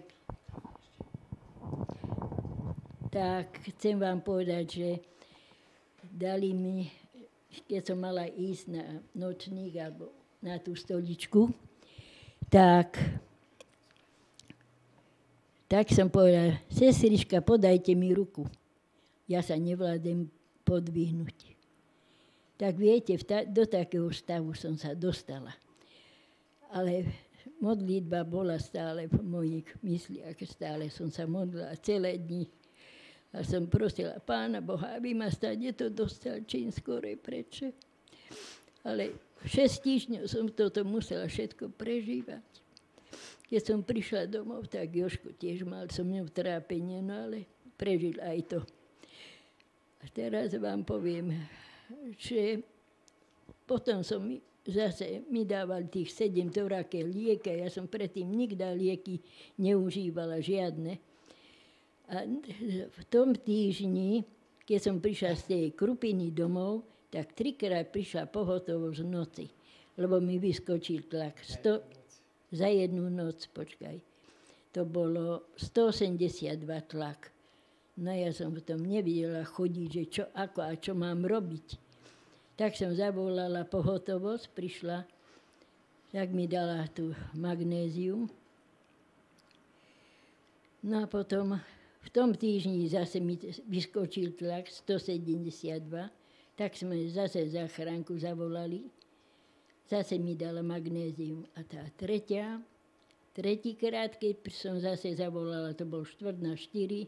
tak chcem vám povedať, že dali mi, keď som mala ísť na nočník alebo na tú stoličku, tak, tak som povedala, sestrička, podajte mi ruku. Ja sa nevládem podvihnúť. Tak viete, ta, do takého stavu som sa dostala. Ale modlitba bola stále v mojich mysliach, stále som sa modlila celé dni. A som prosila Pána Boha, aby ma stále to dostal čím skorej preč. Ale šesť týždňov som toto musela všetko prežívať. Keď som prišla domov, tak Jožko tiež mal so mnou trápenie, no ale prežil aj to. A teraz vám poviem, že potom som zase mi dával tých sedem toráke lieka. Ja som predtým nikdy lieky neužívala žiadne. A v tom týždni, keď som prišla z tej Krupiny domov, tak trikrát prišla pohotovosť v noci, lebo mi vyskočil tlak. sto, za jednu noc, počkaj. To bolo stoosemdesiatdva tlak. No ja som v tom nevidela chodiť, že čo, ako a čo mám robiť. Tak som zavolala pohotovosť, prišla, tak mi dala tú magnézium. No a potom... v tom týždni zase mi vyskočil tlak stosedemdesiatdva, tak sme zase záchranku zavolali. Zase mi dala magnézium. A tá tretia, tretíkrát, keď som zase zavolala, to bol štvrt na štyri,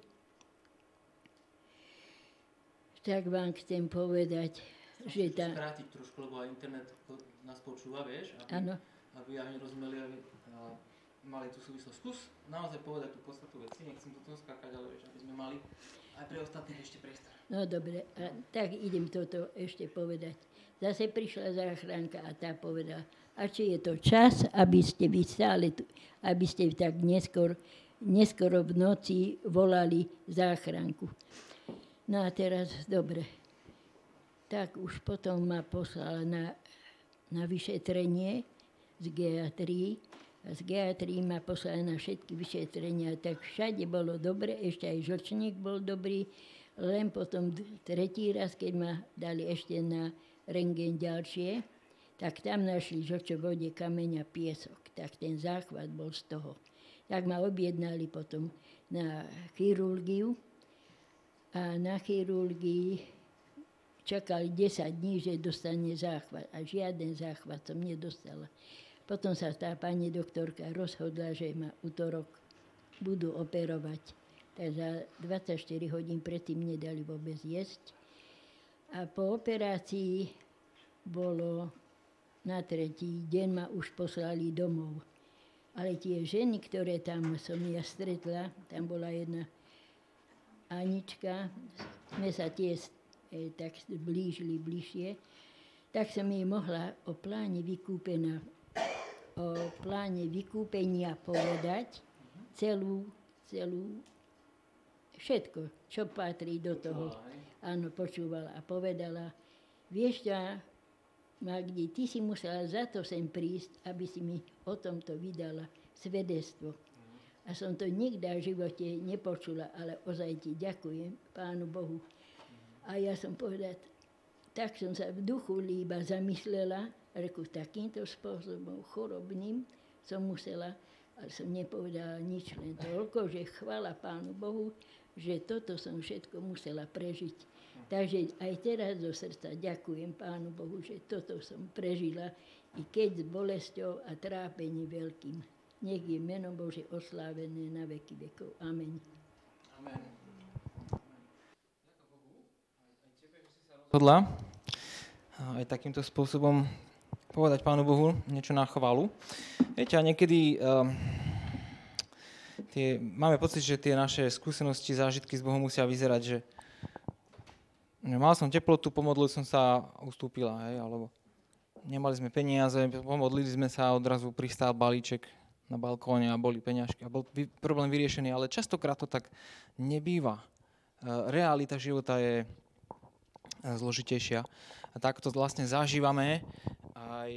tak vám chcem povedať, že tá... Skrátiť trošku, lebo aj internet nás počúva, vieš? Áno. Aby aj rozumeli, aby mali tú súvislosť. Skús naozaj povedať tú podstatu veci, nechcem do toho skákať, ale vieš, aby sme mali aj pre ostatných ešte priestor. No dobre, a tak idem toto ešte povedať. Zase prišla záchranka a tá povedala, a či je to čas, aby ste vy stále tu, aby ste tak neskôr, neskoro v noci volali záchranku. No a teraz, dobre, tak už potom ma poslala na, na vyšetrenie z geriatrii. A z geriatrii ma poslala na všetky vyšetrenia, tak všade bolo dobre, ešte aj žlčník bol dobrý, len potom tretí raz, keď ma dali ešte na rentgen ďalšie, tak tam našli v žlčovode kameň a piesok, tak ten záchvat bol z toho. Tak ma objednali potom na chirurgiu a na chirurgii čakali desať dní, že dostane záchvat a žiaden záchvat som nedostala. Potom sa tá pani doktorka rozhodla, že ma utorok budú operovať. Tak za dvadsaťštyri hodín predtým nedali vôbec jesť. A po operácii bolo na tretí deň ma už poslali domov. Ale tie ženy, ktoré tam som ja stretla, tam bola jedna Anička, sme sa tiež e, tak blížili bližšie, tak som jej mohla o pláne vykúpená o pláne vykúpenia povedať celú, celú, všetko, čo patrí do toho. Áno, počúvala a povedala, vieš ťa, Magdi, ty si musela za to sem prísť, aby si mi o tomto vydala svedectvo. A som to nikdy v živote nepočula, ale ozaj ti ďakujem, Pánu Bohu. A ja som povedala, tak som sa v duchu líba zamyslela, reku, takýmto spôsobom chorobným som musela A som nepovedala nič, len toľko, že chvála Pánu Bohu, že toto som všetko musela prežiť. Takže aj teraz do srdca ďakujem Pánu Bohu, že toto som prežila, i keď s bolesťou a trápením veľkým. Nech je meno Bože oslávené na veky vekov. Amen. Amen. Rozhodla aj takýmto spôsobom povedať Pánu Bohu niečo na chválu. Viete, a niekedy uh, tie, máme pocit, že tie naše skúsenosti, zážitky s Bohom musia vyzerať, že, že mal som teplotu, pomodlil som sa a ustúpila, hej, alebo nemali sme peniaze, pomodlili sme sa a odrazu pristál balíček na balkóne a boli peňažky a bol vy, problém vyriešený, ale častokrát to tak nebýva. Uh, realita života je zložitejšia. A tak to vlastne zažívame aj.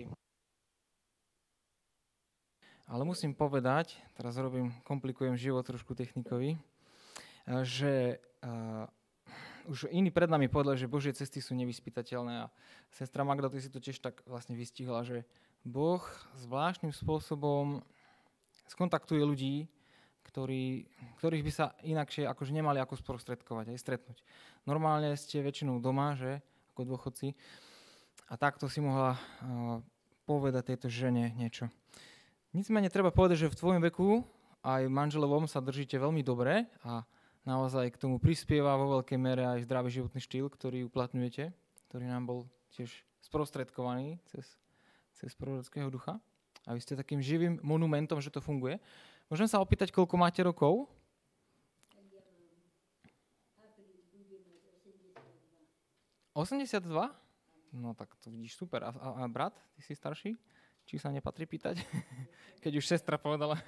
Ale musím povedať, teraz robím, komplikujem život trošku technikovi, že uh, už iní pred nami povedali, že Božie cesty sú nevyspytateľné a sestra Magda, ty si to tiež tak vlastne vystihla, že Boh zvláštnym spôsobom skontaktuje ľudí, ktorí, ktorých by sa inakšie akože nemali ako sprostredkovať, aj stretnúť. Normálne ste väčšinou doma, že, ako dôchodci, a takto si mohla uh, povedať tejto žene niečo. Nicméne treba povedať, že v tvojom veku aj manželovom sa držíte veľmi dobre a naozaj k tomu prispieva vo veľkej mere aj zdravý životný štýl, ktorý uplatňujete, ktorý nám bol tiež sprostredkovaný cez, cez prorockého ducha. A vy ste takým živým monumentom, že to funguje. Môžem sa opýtať, koľko máte rokov? osemdesiatdva? No tak to vidíš super. A, a, a brat, ty si starší? Či sa nepatrí pýtať? Keď už sestra povedala.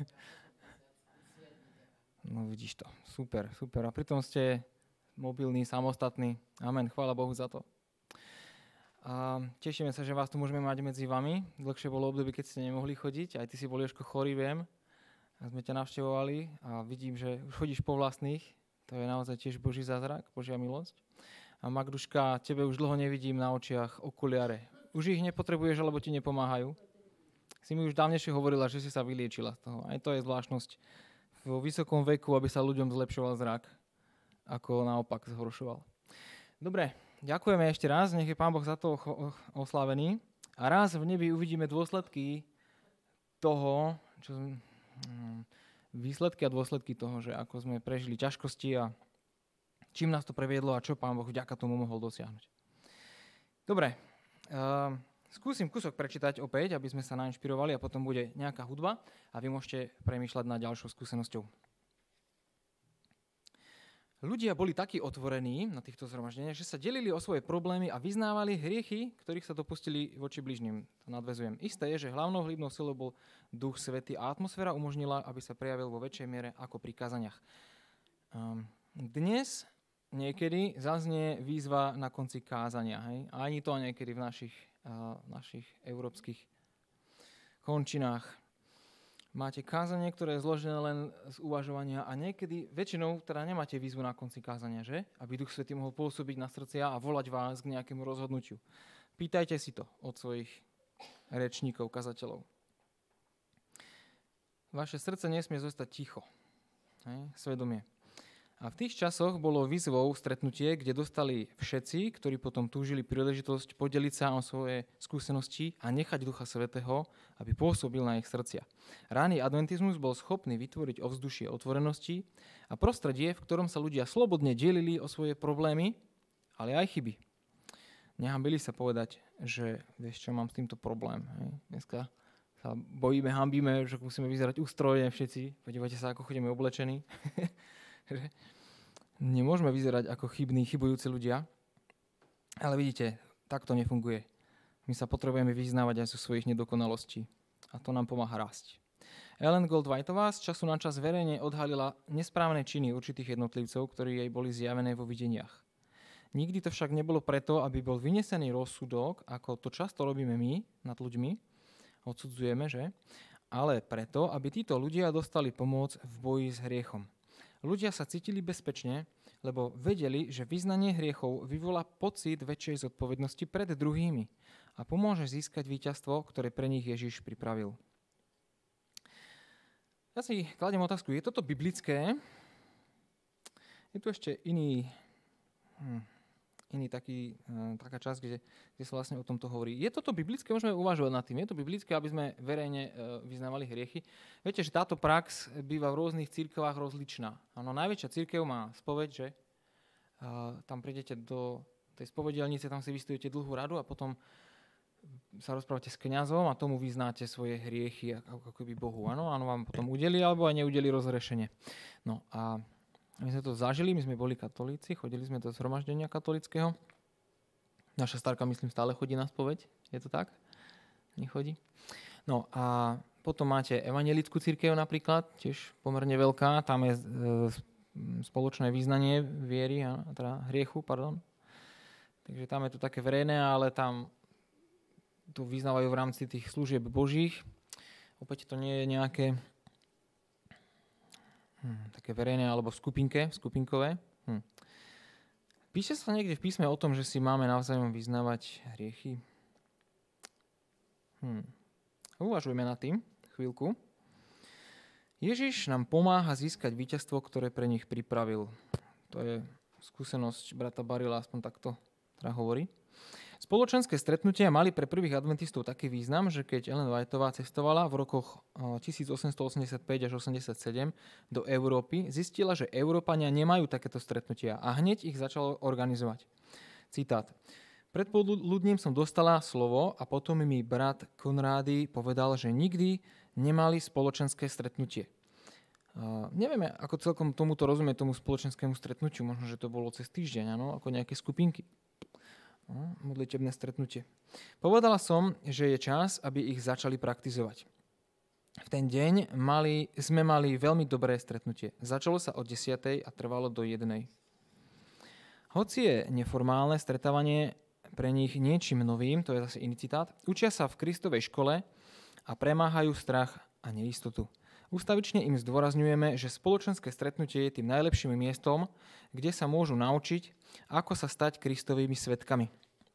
No vidíš to. Super, super. A pritom ste mobilní, samostatní. Amen. Chvála Bohu za to. A tešíme sa, že vás tu môžeme mať medzi vami. Dlhšie bolo obdobie, keď ste nemohli chodiť. Aj ty si bol Jožko chorý, viem. A sme ťa navštevovali a vidím, že už chodíš po vlastných. To je naozaj tiež Boží zázrak, Božia milosť. A Magduška, tebe už dlho nevidím na očiach okuliare. Už ich nepotrebuješ, lebo ti nepomáhajú. Si mi už dávnejšie hovorila, že si sa vyliečila z toho. Aj to je zvláštnosť vo vysokom veku, aby sa ľuďom zlepšoval zrak, ako naopak zhoršoval. Dobre, ďakujeme ešte raz, nech je Pán Boh za to oslávený. A raz v nebi uvidíme dôsledky toho, čo, výsledky a dôsledky toho, že ako sme prežili ťažkosti a čím nás to previedlo a čo Pán Boh vďaka tomu mohol dosiahnuť. Dobre, uh, skúsim kúsok prečítať opäť, aby sme sa nainšpirovali a potom bude nejaká hudba a vy môžete premýšľať nad ďalšou skúsenosťou. Ľudia boli takí otvorení na týchto zhromaždeniach, že sa delili o svoje problémy a vyznávali hriechy, ktorých sa dopustili voči bližným. To nadväzujem. Isté je, že hlavnou hybnou silou bol Duch Svätý a atmosféra umožnila, aby sa prejavil vo väčšej miere ako pri kázaniach. Um, dnes niekedy zaznie výzva na konci kázania. Hej? A ani to niekedy v našich, uh, našich európskych končinách. Máte kázanie, ktoré je zložené len z uvažovania a niekedy, väčšinou teda nemáte výzvu na konci kázania, že? Aby Duch Svätý mohol pôsobiť na srdcia a volať vás k nejakému rozhodnutiu. Pýtajte si to od svojich rečníkov, kazateľov. Vaše srdce nesmie zostať ticho. Hej? Svedomie. A v tých časoch bolo výzvou stretnutie, kde dostali všetci, ktorí potom túžili príležitosť podeliť sa o svoje skúsenosti a nechať Ducha Svätého, aby pôsobil na ich srdcia. Ranný adventizmus bol schopný vytvoriť ovzdušie otvorenosti a prostredie, v ktorom sa ľudia slobodne delili o svoje problémy, ale aj chyby. Nehambili sa povedať, že vieš čo, mám s týmto problém. Hej? Dneska sa bojíme, hambíme, že musíme vyzerať ústrojne všetci. Podívajte sa, ako chodíme oblečení. Nemôžeme vyzerať ako chybní, chybujúci ľudia, ale vidíte, tak to nefunguje. My sa potrebujeme vyznávať aj zo svojich nedokonalostí a to nám pomáha rásť. Ellen Goldwhiteová z času na čas verejne odhalila nesprávne činy určitých jednotlivcov, ktorí jej boli zjavené vo videniach. Nikdy to však nebolo preto, aby bol vynesený rozsudok, ako to často robíme my nad ľuďmi, odsudzujeme, že? Ale preto, aby títo ľudia dostali pomoc v boji s hriechom. Ľudia sa cítili bezpečne, lebo vedeli, že vyznanie hriechov vyvolá pocit väčšej zodpovednosti pred druhými a pomôže získať víťazstvo, ktoré pre nich Ježiš pripravil. Ja si kladiem otázku, je toto biblické? Je tu ešte iný, hm, iný taký, hm, taká časť, kde, kde sa vlastne o tomto hovorí. Je toto biblické? Môžeme uvažovať nad tým. Je to biblické, aby sme verejne uh, vyznávali hriechy? Viete, že táto prax býva v rôznych cirkevách rozličná. Áno, najväčšia cirkev má spoveď, že uh, tam prídete do tej spovedelnice, tam si vystujete dlhú radu a potom sa rozprávate s kňazom a tomu vyznáte svoje hriechy ako keby Bohu. Áno, áno, vám potom udeli alebo aj neudeli rozhrešenie. No a my sme to zažili, my sme boli katolíci, chodili sme do zhromaždenia katolického. Naša starka, myslím, stále chodí na spoveď. Je to tak? Nechodí? No a potom máte evangelickú cirkev napríklad, tiež pomerne veľká. Tam je e, spoločné vyznanie viery, a, teda hriechu, pardon. Takže tam je to také verejné, ale tam to vyznávajú v rámci tých služieb božích. Opäť to nie je nejaké hm, také verejné alebo skupinke, skupinkové. Hm. Píše sa niekde v písme o tom, že si máme navzájom vyznávať hriechy? Hm. Uvažujeme nad tým chvíľku. Ježiš nám pomáha získať víťazstvo, ktoré pre nich pripravil. To je skúsenosť brata Barila, aspoň takto teda hovorí. Spoločenské stretnutia mali pre prvých adventistov taký význam, že keď Ellen Whiteová cestovala v rokoch tisícosemstoosemdesiatpäť až osemdesiatsedem do Európy, zistila, že Európania nemajú takéto stretnutia a hneď ich začalo organizovať. Citát. Predpoludním som dostala slovo a potom mi brat Konrády povedal, že nikdy nemali spoločenské stretnutie. Uh, nevieme, ako celkom tomuto rozumie, tomu spoločenskému stretnutiu. Možno, že to bolo cez týždeň, ano, ako nejaké skupinky. No, modlitebné stretnutie. Povedala som, že je čas, aby ich začali praktizovať. V ten deň mali, sme mali veľmi dobré stretnutie. Začalo sa o desiatej a trvalo do jednej. Hoci je neformálne stretávanie pre nich niečím novým, to je zase iný citát, učia sa v Kristovej škole a premáhajú strach a neistotu. Ústavične im zdôrazňujeme, že spoločenské stretnutie je tým najlepším miestom, kde sa môžu naučiť, ako sa stať Kristovými svedkami.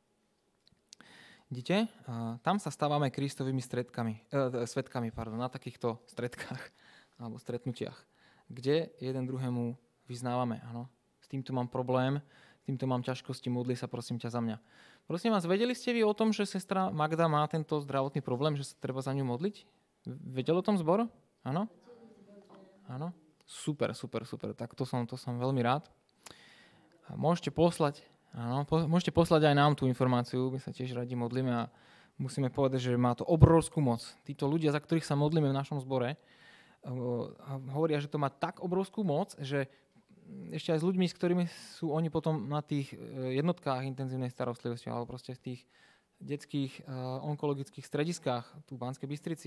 Vidíte? Tam sa stávame Kristovými stredkami, eh, svedkami pardon, na takýchto stredkách alebo stretnutiach, kde jeden druhému vyznávame. Áno, s týmto mám problém, s týmto mám ťažkosti, modli sa prosím ťa za mňa. Prosím vás, vedeli ste vy o tom, že sestra Magda má tento zdravotný problém, že sa treba za ňu modliť? Vedel o tom zbor? Áno? Áno? Super, super, super. Tak to som, to som veľmi rád. A môžete poslať, áno, po, môžete poslať aj nám tú informáciu, my sa tiež radi modlíme a musíme povedať, že má to obrovskú moc. Títo ľudia, za ktorých sa modlíme v našom zbore, hovoria, že to má tak obrovskú moc, že ešte aj s ľuďmi, s ktorými sú oni potom na tých jednotkách intenzívnej starostlivosti alebo proste v tých detských onkologických strediskách tu v Banskej Bystrici,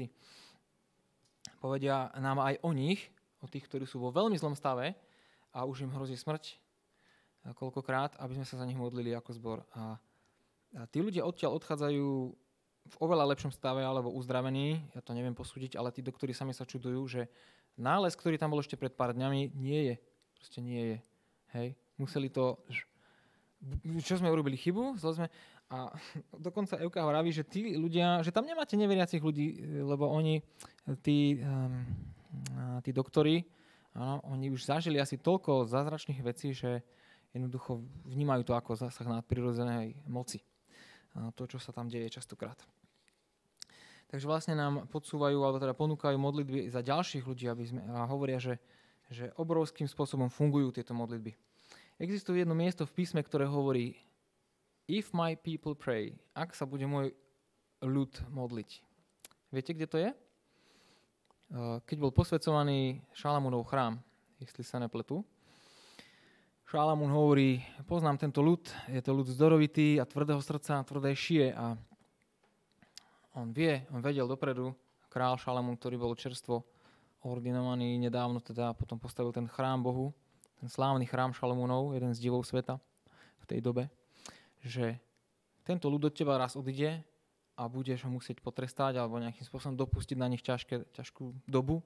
povedia nám aj o nich, o tých, ktorí sú vo veľmi zlom stave a už im hrozí smrť koľkokrát, aby sme sa za nich modlili ako zbor. A, a tí ľudia odtiaľ odchádzajú v oveľa lepšom stave alebo uzdravení, ja to neviem posúdiť, ale tí doktori sami sa čudujú, že nález, ktorý tam bol ešte pred pár dňami, nie je. Proste nie je. Hej? Museli to... Čo sme urobili? Chybu? Zle sme... A dokonca Evka hovorí, že tí ľudia, že tam nemáte neveriacich ľudí, lebo oni, tí, um, tí doktori, áno, oni už zažili asi toľko zázračných vecí, že jednoducho vnímajú to ako zásah nadprirodzenej moci. A to, čo sa tam deje častokrát. Takže vlastne nám podsúvajú, alebo teda ponúkajú modlitby za ďalších ľudí, aby sme, a hovoria, že, že obrovským spôsobom fungujú tieto modlitby. Existuje jedno miesto v písme, ktoré hovorí If my people pray, ak sa bude môj ľud modliť. Viete, kde to je? Keď bol posväcovaný Šalamúnov chrám, jestli sa nepletu. Šalamún hovorí, poznám tento ľud, je to ľud zdorovitý a tvrdého srdca, tvrdé šije a on vie, on vedel dopredu, král Šalamún, ktorý bol čerstvo ordinovaný nedávno, teda potom postavil ten chrám Bohu, ten slávny chrám Šalamúnov, jeden z divov sveta v tej dobe, že tento ľud od teba raz odíde a budeš ho musieť potrestať alebo nejakým spôsobom dopustiť na nich ťažké, ťažkú dobu.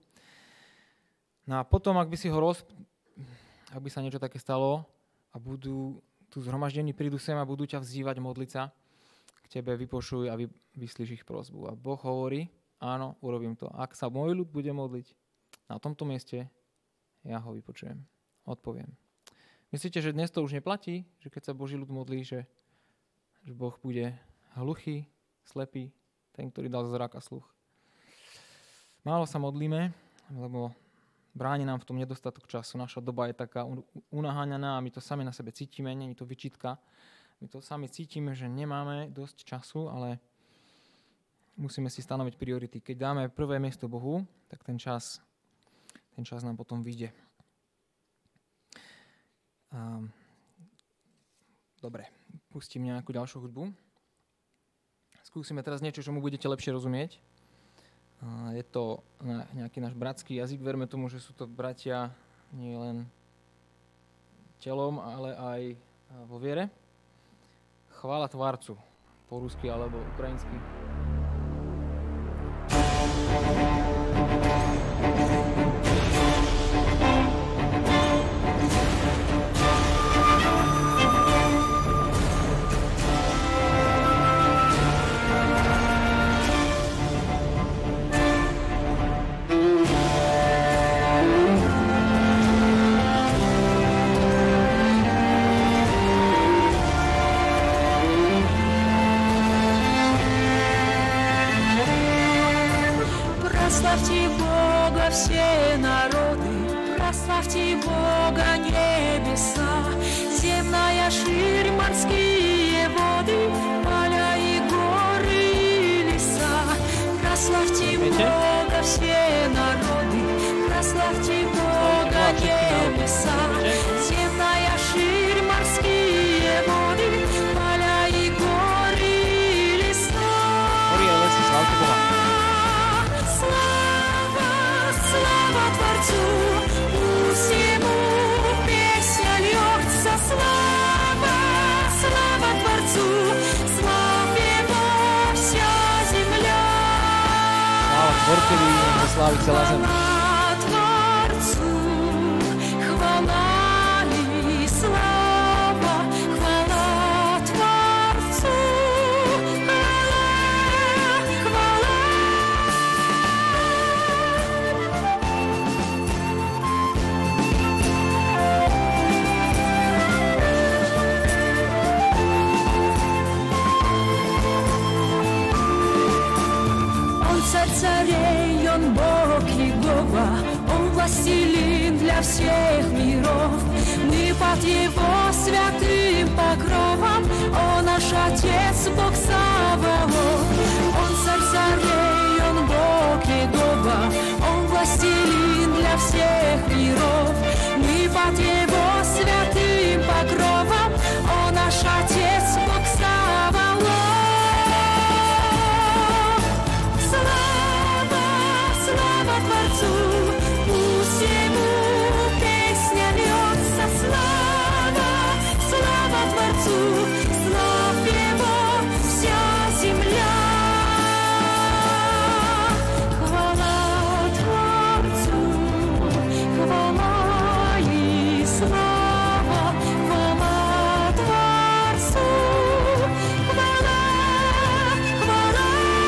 No a potom, ak by si ho roz... ak by sa niečo také stalo a budú tu zhromaždení, prídu sem a budú ťa vzývať, modliť sa, k tebe vypočuj a vy, vyslíš ich prosbu. A Boh hovorí, áno, urobím to. Ak sa môj ľud bude modliť, Na tomto mieste ja ho vypočujem. Odpoviem. Myslíte, že dnes to už neplatí? Že keď sa Boží ľud modlí, že, že Boh bude hluchý, slepý, ten, ktorý dal zrak a sluch? Málo sa modlíme, lebo bráni nám v tom nedostatok času. Naša doba je taká unaháňaná a my to sami na sebe cítime, nie je to vyčitka. My to sami cítime, že nemáme dosť času, ale musíme si stanoviť priority. Keď dáme prvé miesto Bohu, tak ten čas, ten čas nám potom vyjde. Um, dobre, pustím nejakú ďalšiu hudbu. Skúsime teraz niečo, čo mu budete lepšie rozumieť. Uh, je to nejaký náš bratský jazyk. Verme tomu, že sú to bratia nie len telom, ale aj vo viere. Chvála Tvárcu, po rusky alebo ukrajinsky. Прославьте Бога все народы, прославьте Бога небеса, земная ширь, морские воды, поля и горы и леса. Прославьте Бога все народы, прославьте Бога небеса, земная ширь, морские воды, поля и горы и леса. Слава Творцу, пусть Ему песня льется. Слава, слава Творцу, славь Его вся земля. Слава Творцу, хвала и слава, хвала Творцу, хвала, хвала. Царь царей, он Бог Иегова, он властелин для всех миров. Мы под Его святым покровом, он наш Отец, Бог Саваоф. Он царь царей, он Бог Иегова, он властелин для всех миров. Мы под Его святым покровом, он наш Отец, Бог Саваоф. Слава Творцу, пусть Ему песня льется. Слава, слава Творцу, славь Его вся земля. Хвала Творцу, хвала и слава, хвала Творцу, хвала, хвала.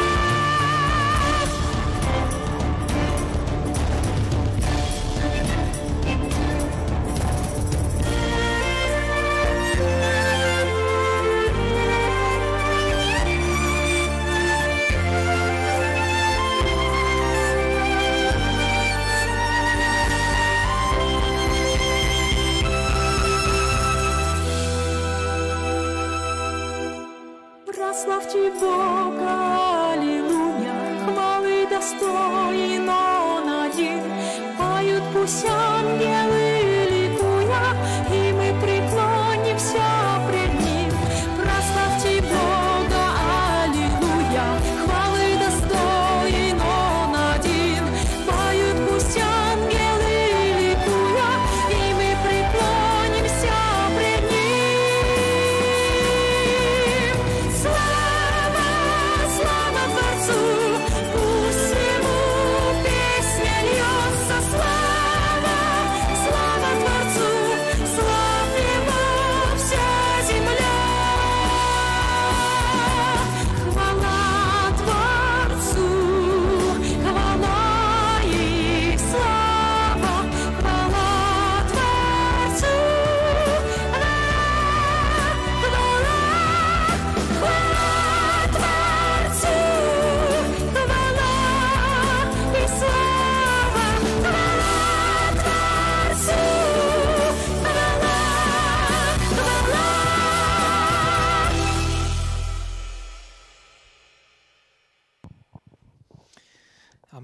Прославьте Бога, аллилуйя, хвалы достоин Он один. Поют пусть ангелы, ликуя, и мы преклонимся пред Ним. Прославьте Бога, аллилуйя, хвалы достоин Он один. Поют пусть ангелы, ликуя, и мы преклонимся пред Ним. Слава,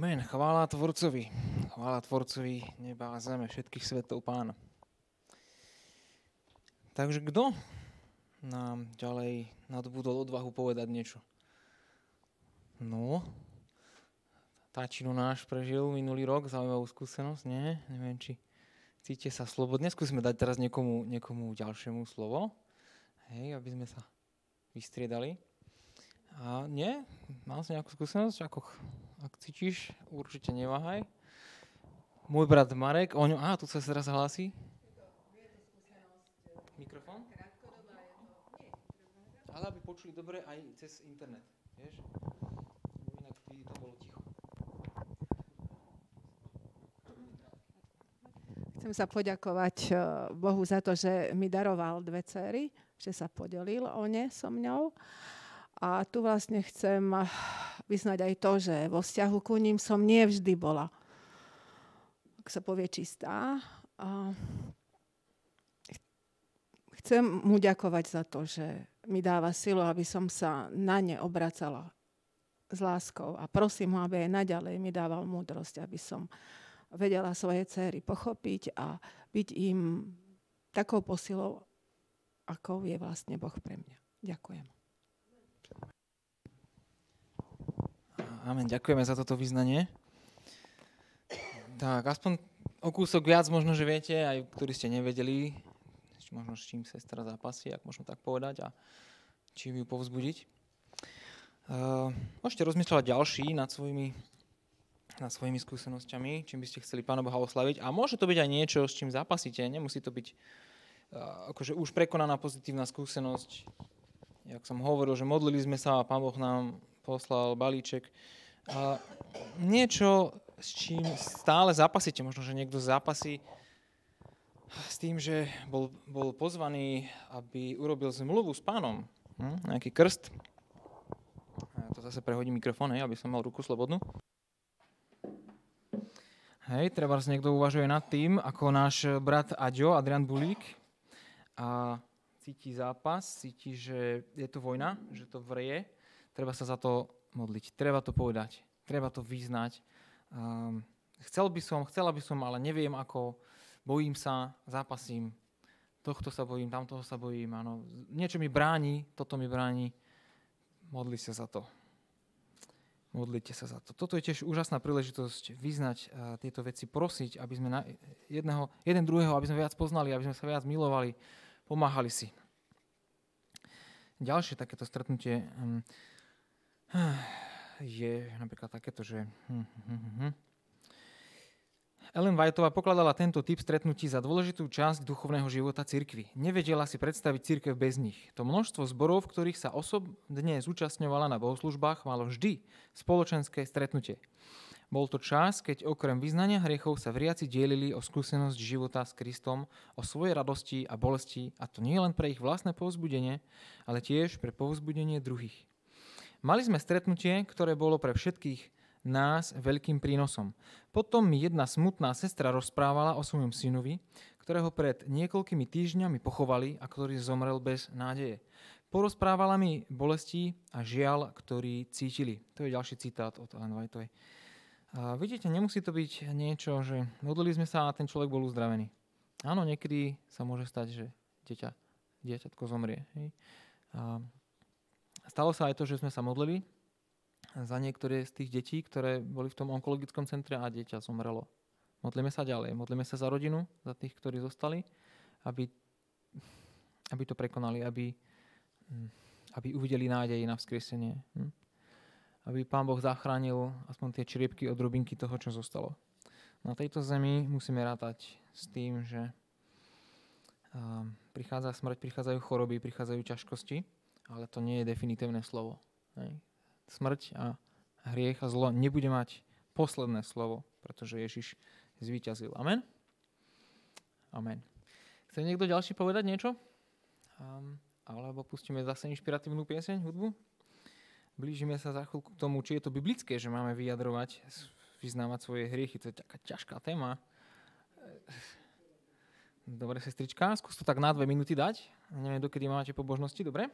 Amen. Chvála Tvorcovi. Chvála Tvorcovi neba a zeme, všetkých svetov Pána. Takže kto nám ďalej nadbudol odvahu povedať niečo? No, Táčino náš prežil minulý rok zaujímavú skúsenosť, nie? Neviem, či cítite sa slobodne. Skúsime dať teraz niekomu, niekomu ďalšiemu slovo, hej, aby sme sa vystriedali. A nie? Mal som nejakú skúsenosť? Ako, ak cítiš, určite neváhaj. Môj brat Marek, o ňom, á, tu sa teraz hlási. Mikrofón? Ale aby počuli dobre aj cez internet, vieš? Inak by to bolo ticho. Chcem sa poďakovať Bohu za to, že mi daroval dve dcery, že sa podelil o ne so mňou. A tu vlastne chcem vyznať aj to, že vo vzťahu ku ním som nie vždy bola, ak sa povie, čistá. A chcem mu ďakovať za to, že mi dáva silu, aby som sa na ne obracala s láskou. A prosím ho, aby aj naďalej mi dával múdrosť, aby som vedela svoje dcery pochopiť a byť im takou posilou, akou je vlastne Boh pre mňa. Ďakujem. Amen, ďakujeme za toto vyznanie. Tak, aspoň o kúsok viac možno, že viete, aj ktorí ste nevedeli, možno s čím sestra zápasí, ak môžem tak povedať, a čím ju povzbudiť. Uh, môžete rozmýšľať ďalší nad svojimi, nad svojimi skúsenosťami, čím by ste chceli Pána Boha oslaviť. A môže to byť aj niečo, s čím zápasíte. Nemusí to byť uh, akože už prekonaná pozitívna skúsenosť. Jak som hovoril, že modlili sme sa a Pán Boh nám poslal balíček. Uh, niečo, s čím stále zápasíte. Možno, že niekto zápasí s tým, že bol, bol pozvaný, aby urobil zmluvu s Pánom. Hm? Nejaký krst. Ja to zase prehodím mikrofón, hej, aby som mal ruku slobodnú. Hej, treba sa niekto uvažuje nad tým, ako náš brat Aďo, Adrian Bulík, a cíti zápas, cíti, že je to vojna, že to vreje. Treba sa za to modliť, treba to povedať, treba to vyznať. Um, chcel by som, chcela by som, ale neviem ako, bojím sa, zápasím, tohto sa bojím, tamtoho sa bojím, áno. Niečo mi bráni, toto mi bráni. Modli sa za to. Modlite sa za to. Toto je tiež úžasná príležitosť vyznať uh, tieto veci, prosiť, aby sme na jedného, jeden druhého, aby sme viac poznali, aby sme sa viac milovali, pomáhali si. Ďalšie takéto stretnutie um, je napríklad takéto, že hm, hm, hm. Ellen Whiteová pokladala tento typ stretnutí za dôležitú časť duchovného života cirkvi. Nevedela si predstaviť cirkev bez nich. To množstvo zborov, v ktorých sa osobne zúčastňovala na bohoslužbách, malo vždy spoločenské stretnutie. Bol to čas, keď okrem vyznania hriechov sa veriaci dielili o skúsenosť života s Kristom, o svojej radosti a bolesti, a to nie len pre ich vlastné povzbudenie, ale tiež pre povzbudenie druhých. Mali sme stretnutie, ktoré bolo pre všetkých nás veľkým prínosom. Potom mi jedna smutná sestra rozprávala o svojom synovi, ktorého pred niekoľkými týždňami pochovali a ktorý zomrel bez nádeje. Porozprávala mi bolesti a žiaľ, ktorý cítili. To je ďalší citát od Ellen Whiteovej. A vidíte, nemusí to byť niečo, že modlili sme sa a ten človek bol uzdravený. Áno, niekedy sa môže stať, že dieťa, dieťatko zomrie. Hej. A stalo sa aj to, že sme sa modlili za niektoré z tých detí, ktoré boli v tom onkologickom centre a dieťa zomrelo. Modlíme sa ďalej. Modlíme sa za rodinu, za tých, ktorí zostali, aby, aby to prekonali, aby, aby uvideli nádej na vzkriesenie. Aby Pán Boh zachránil aspoň tie čriepky od drobinky toho, čo zostalo. Na tejto zemi musíme rátať s tým, že prichádza smrť, prichádzajú choroby, prichádzajú ťažkosti, ale to nie je definitívne slovo. Hej. Smrť a hriech a zlo nebude mať posledné slovo, pretože Ježiš zvíťazil. Amen? Amen. Chce niekto ďalší povedať niečo? Um, alebo pustíme zase inšpiratívnu pieseň, hudbu? Blížime sa za chvíľku k tomu, či je to biblické, že máme vyjadrovať, vyznávať svoje hriechy. To je taká ťažká téma. Dobre, sestrička, skús to tak na dve minúty dať. Neviem, dokedy máte pobožnosti, dobre?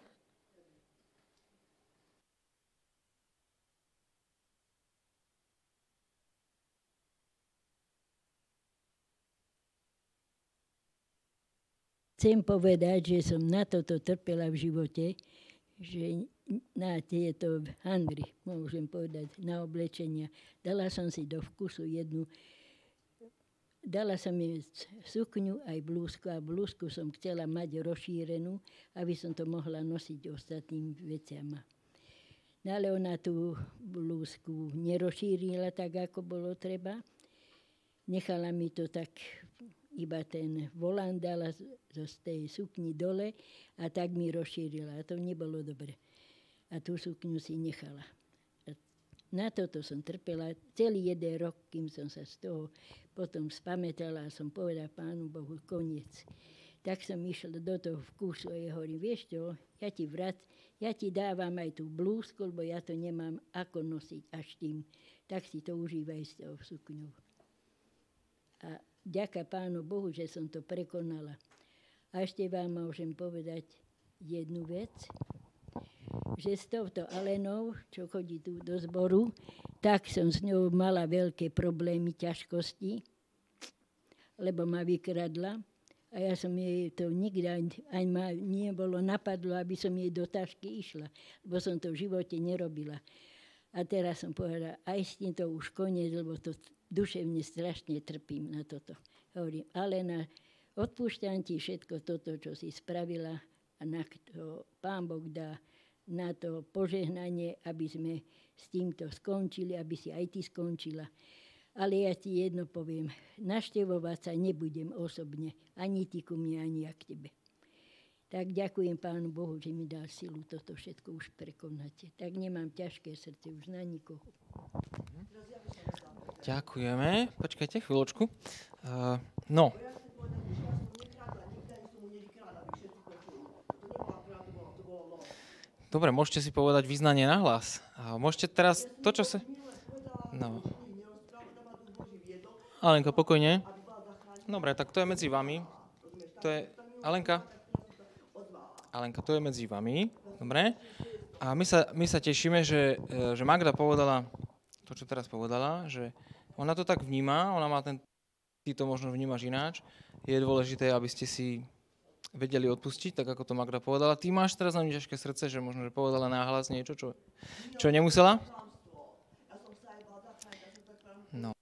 chcem povedať, že som na toto trpela v živote, že na tieto handry, môžem povedať, na oblečenia. Dala som si do vkusu jednu, dala som jej sukňu aj blúzku a blúzku som chcela mať rozšírenú, aby som to mohla nosiť ostatným veciama. No ale ona tú blúzku nerozšírila tak, ako bolo treba. Nechala mi to tak, iba ten volant dala z tej sukni dole a tak mi rozšírila. A to nebolo dobre. A tú sukňu si nechala. A na toto som trpela celý jeden rok, kým som sa z toho potom spamätala a som povedala Pánu Bohu, koniec. Tak som išla do toho vkusu a ja hovorím, vieš čo, ja ti vrát, ja ti dávam aj tú blúzku, lebo ja to nemám ako nosiť až tým. Tak si to užívaj s tou sukňou. A ďaká Pánu Bohu, že som to prekonala. A ešte vám môžem povedať jednu vec, že s touto Alenou, čo chodí tu do zboru, tak som s ňou mala veľké problémy, ťažkosti, lebo ma vykradla. A ja som jej to nikdy, aj ma nebolo napadlo, aby som jej do tašky išla, lebo som to v živote nerobila. A teraz som povedala, aj s týmto už koniec, lebo to duševne strašne trpím na toto. Hovorím, Alena, odpúšťam ti všetko toto, čo si spravila a na to Pán Boh dá na to požehnanie, aby sme s týmto skončili, aby si aj ty skončila. Ale ja ti jedno poviem, naštevovať sa nebudem osobne, ani ty ku mne, ani ja k tebe. Tak ďakujem Pánu Bohu, že mi dal silu toto všetko už prekonať. Tak nemám ťažké srdce už na nikoho. Ďakujeme. Počkajte chvíľočku. Uh, no. Dobre, môžete si povedať vyznanie na hlas. A môžete teraz to, čo sa... No. Alenka, pokojne. Dobre, tak to je medzi vami. To je... Alenka. Alenka, to je medzi vami. Dobre. A my sa, my sa tešíme, že, že Magda povedala to, čo teraz povedala, že ona to tak vníma, ona má ten... Ty to možno vnímaš ináč. Je dôležité, aby ste si vedeli odpustiť, tak ako to Magda povedala. Ty máš teraz na mňa ťažké srdce, že možno, že povedala náhlas niečo, čo, čo nemusela? No.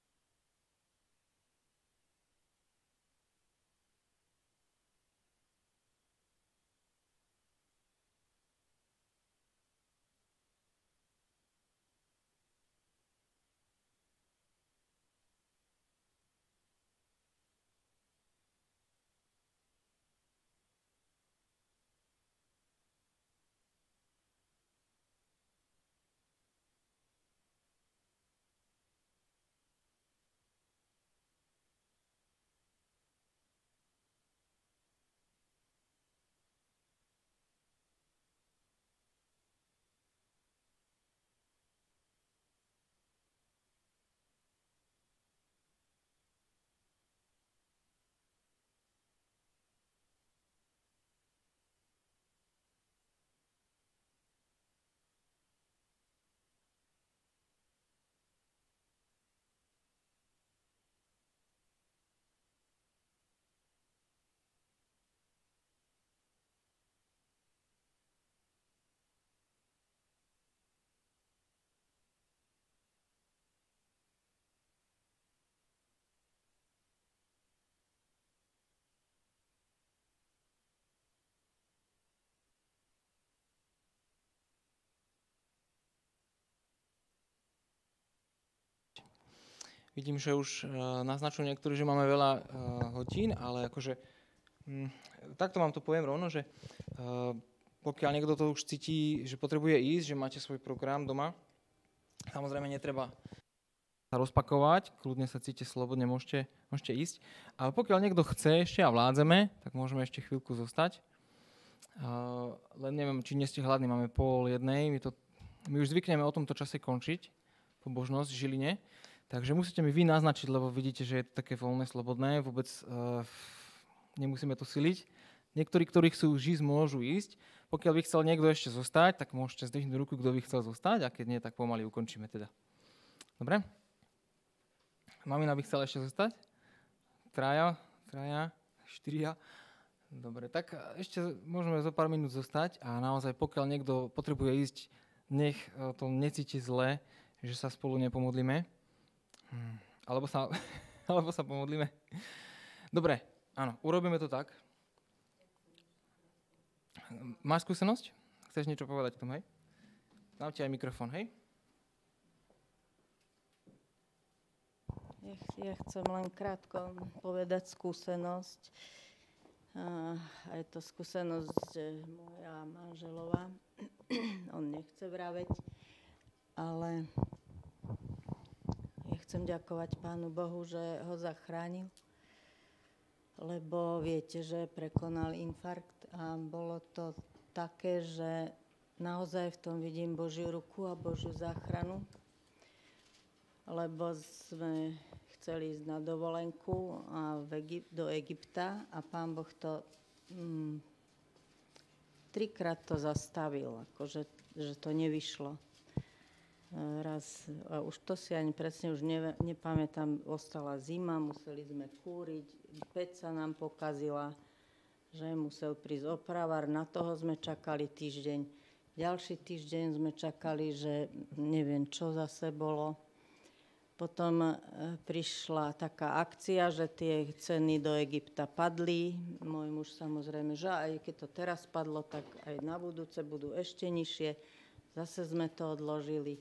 Vidím, že už uh, naznačujú niektorí, že máme veľa uh, hodín, ale akože hm, takto vám to poviem rovno, že uh, pokiaľ niekto to už cíti, že potrebuje ísť, že máte svoj program doma, samozrejme netreba sa rozpakovať, kľudne sa cítite slobodne, môžete, môžete ísť, ale pokiaľ niekto chce ešte a vládzeme, tak môžeme ešte chvíľku zostať. Uh, len neviem, či nie ste hladní, máme pol jednej, my, to, my už zvykneme o tomto čase končiť, pobožnosť v Žiline. Takže musíte mi vy naznačiť, lebo vidíte, že je to také voľné, slobodné, vôbec uh, nemusíme to siliť. Niektorí, ktorí chcú ísť, môžu ísť. Pokiaľ by chcel niekto ešte zostať, tak môžete zdvihnúť ruku, kto by chcel zostať, a keď nie, tak pomaly ukončíme teda. Dobre? Mamina by chcela ešte zostať? Traja, traja, štyria. Dobre, tak ešte môžeme zo pár minút zostať a naozaj pokiaľ niekto potrebuje ísť, nech to necíti zle, že sa spolu nepomodlíme. Hm. Alebo sa, alebo sa pomodlíme. Dobre, áno, urobíme to tak. Máš skúsenosť? Chceš niečo povedať k tomu, hej? Dám ti aj mikrofón, hej? Ja, ja chcem len krátko povedať skúsenosť. A je to skúsenosť, že moja manželová, on nechce vraveť, ale ja chcem ďakovať Pánu Bohu, že ho zachránil, lebo viete, že prekonal infarkt a bolo to také, že naozaj v tom vidím Božiu ruku a Božiu záchranu, lebo sme chceli ísť na dovolenku a v Egypt, do Egypta a Pán Boh to mm, trikrát to zastavil, akože, že to nevyšlo. Raz, a už to si ani presne už ne, nepamätám, ostala zima, museli sme kúriť, päť sa nám pokazila, že musel prísť opravár, na toho sme čakali týždeň. Ďalší týždeň sme čakali, že neviem, čo zase bolo. Potom e, prišla taká akcia, že tie ceny do Egypta padli. Môj muž samozrejme, že aj keď to teraz padlo, tak aj na budúce budú ešte nižšie. Zase sme to odložili.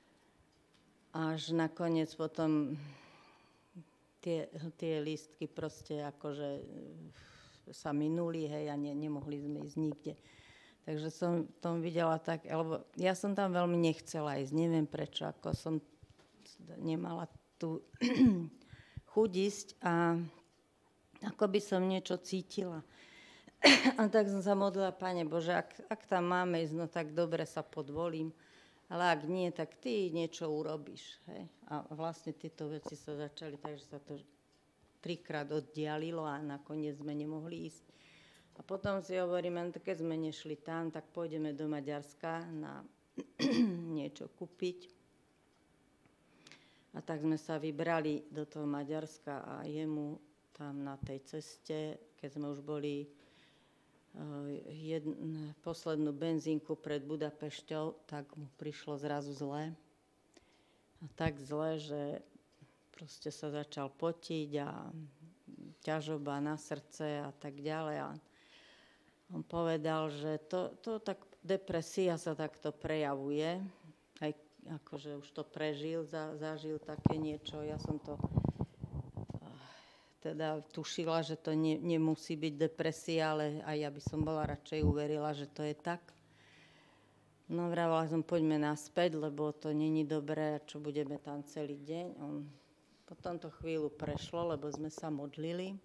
Až nakoniec potom tie, tie lístky proste akože sa minuli, hej, a ne, nemohli sme ísť nikde. Takže som tom videla tak, alebo ja som tam veľmi nechcela ísť, neviem prečo, ako som nemala tú chuť ísť a ako by som niečo cítila. A tak som sa modlila, Pane Bože, ak, ak tam máme ísť, no tak dobre sa podvolím, ale ak nie, tak ty niečo urobíš. Hej? A vlastne tieto veci sa začali, takže sa to trikrát oddialilo a nakoniec sme nemohli ísť. A potom si hovoríme, no keď sme nešli tam, tak pôjdeme do Maďarska na niečo kúpiť. A tak sme sa vybrali do toho Maďarska a jemu tam na tej ceste, keď sme už boli uh, jedn, poslednú benzínku pred Budapešťou, tak mu prišlo zrazu zle. A tak zle, že proste sa začal potiť a ťažoba na srdce a tak ďalej. A on povedal, že to, to tak depresia sa takto prejavuje, aj akože už to prežil, za, zažil také niečo. Ja som to teda tušila, že to ne, nemusí byť depresia, ale aj ja by som bola radšej uverila, že to je tak. No vravala som, poďme naspäť, lebo to není dobré, čo budeme tam celý deň. On, potom to chvíľu prešlo, lebo sme sa modlili.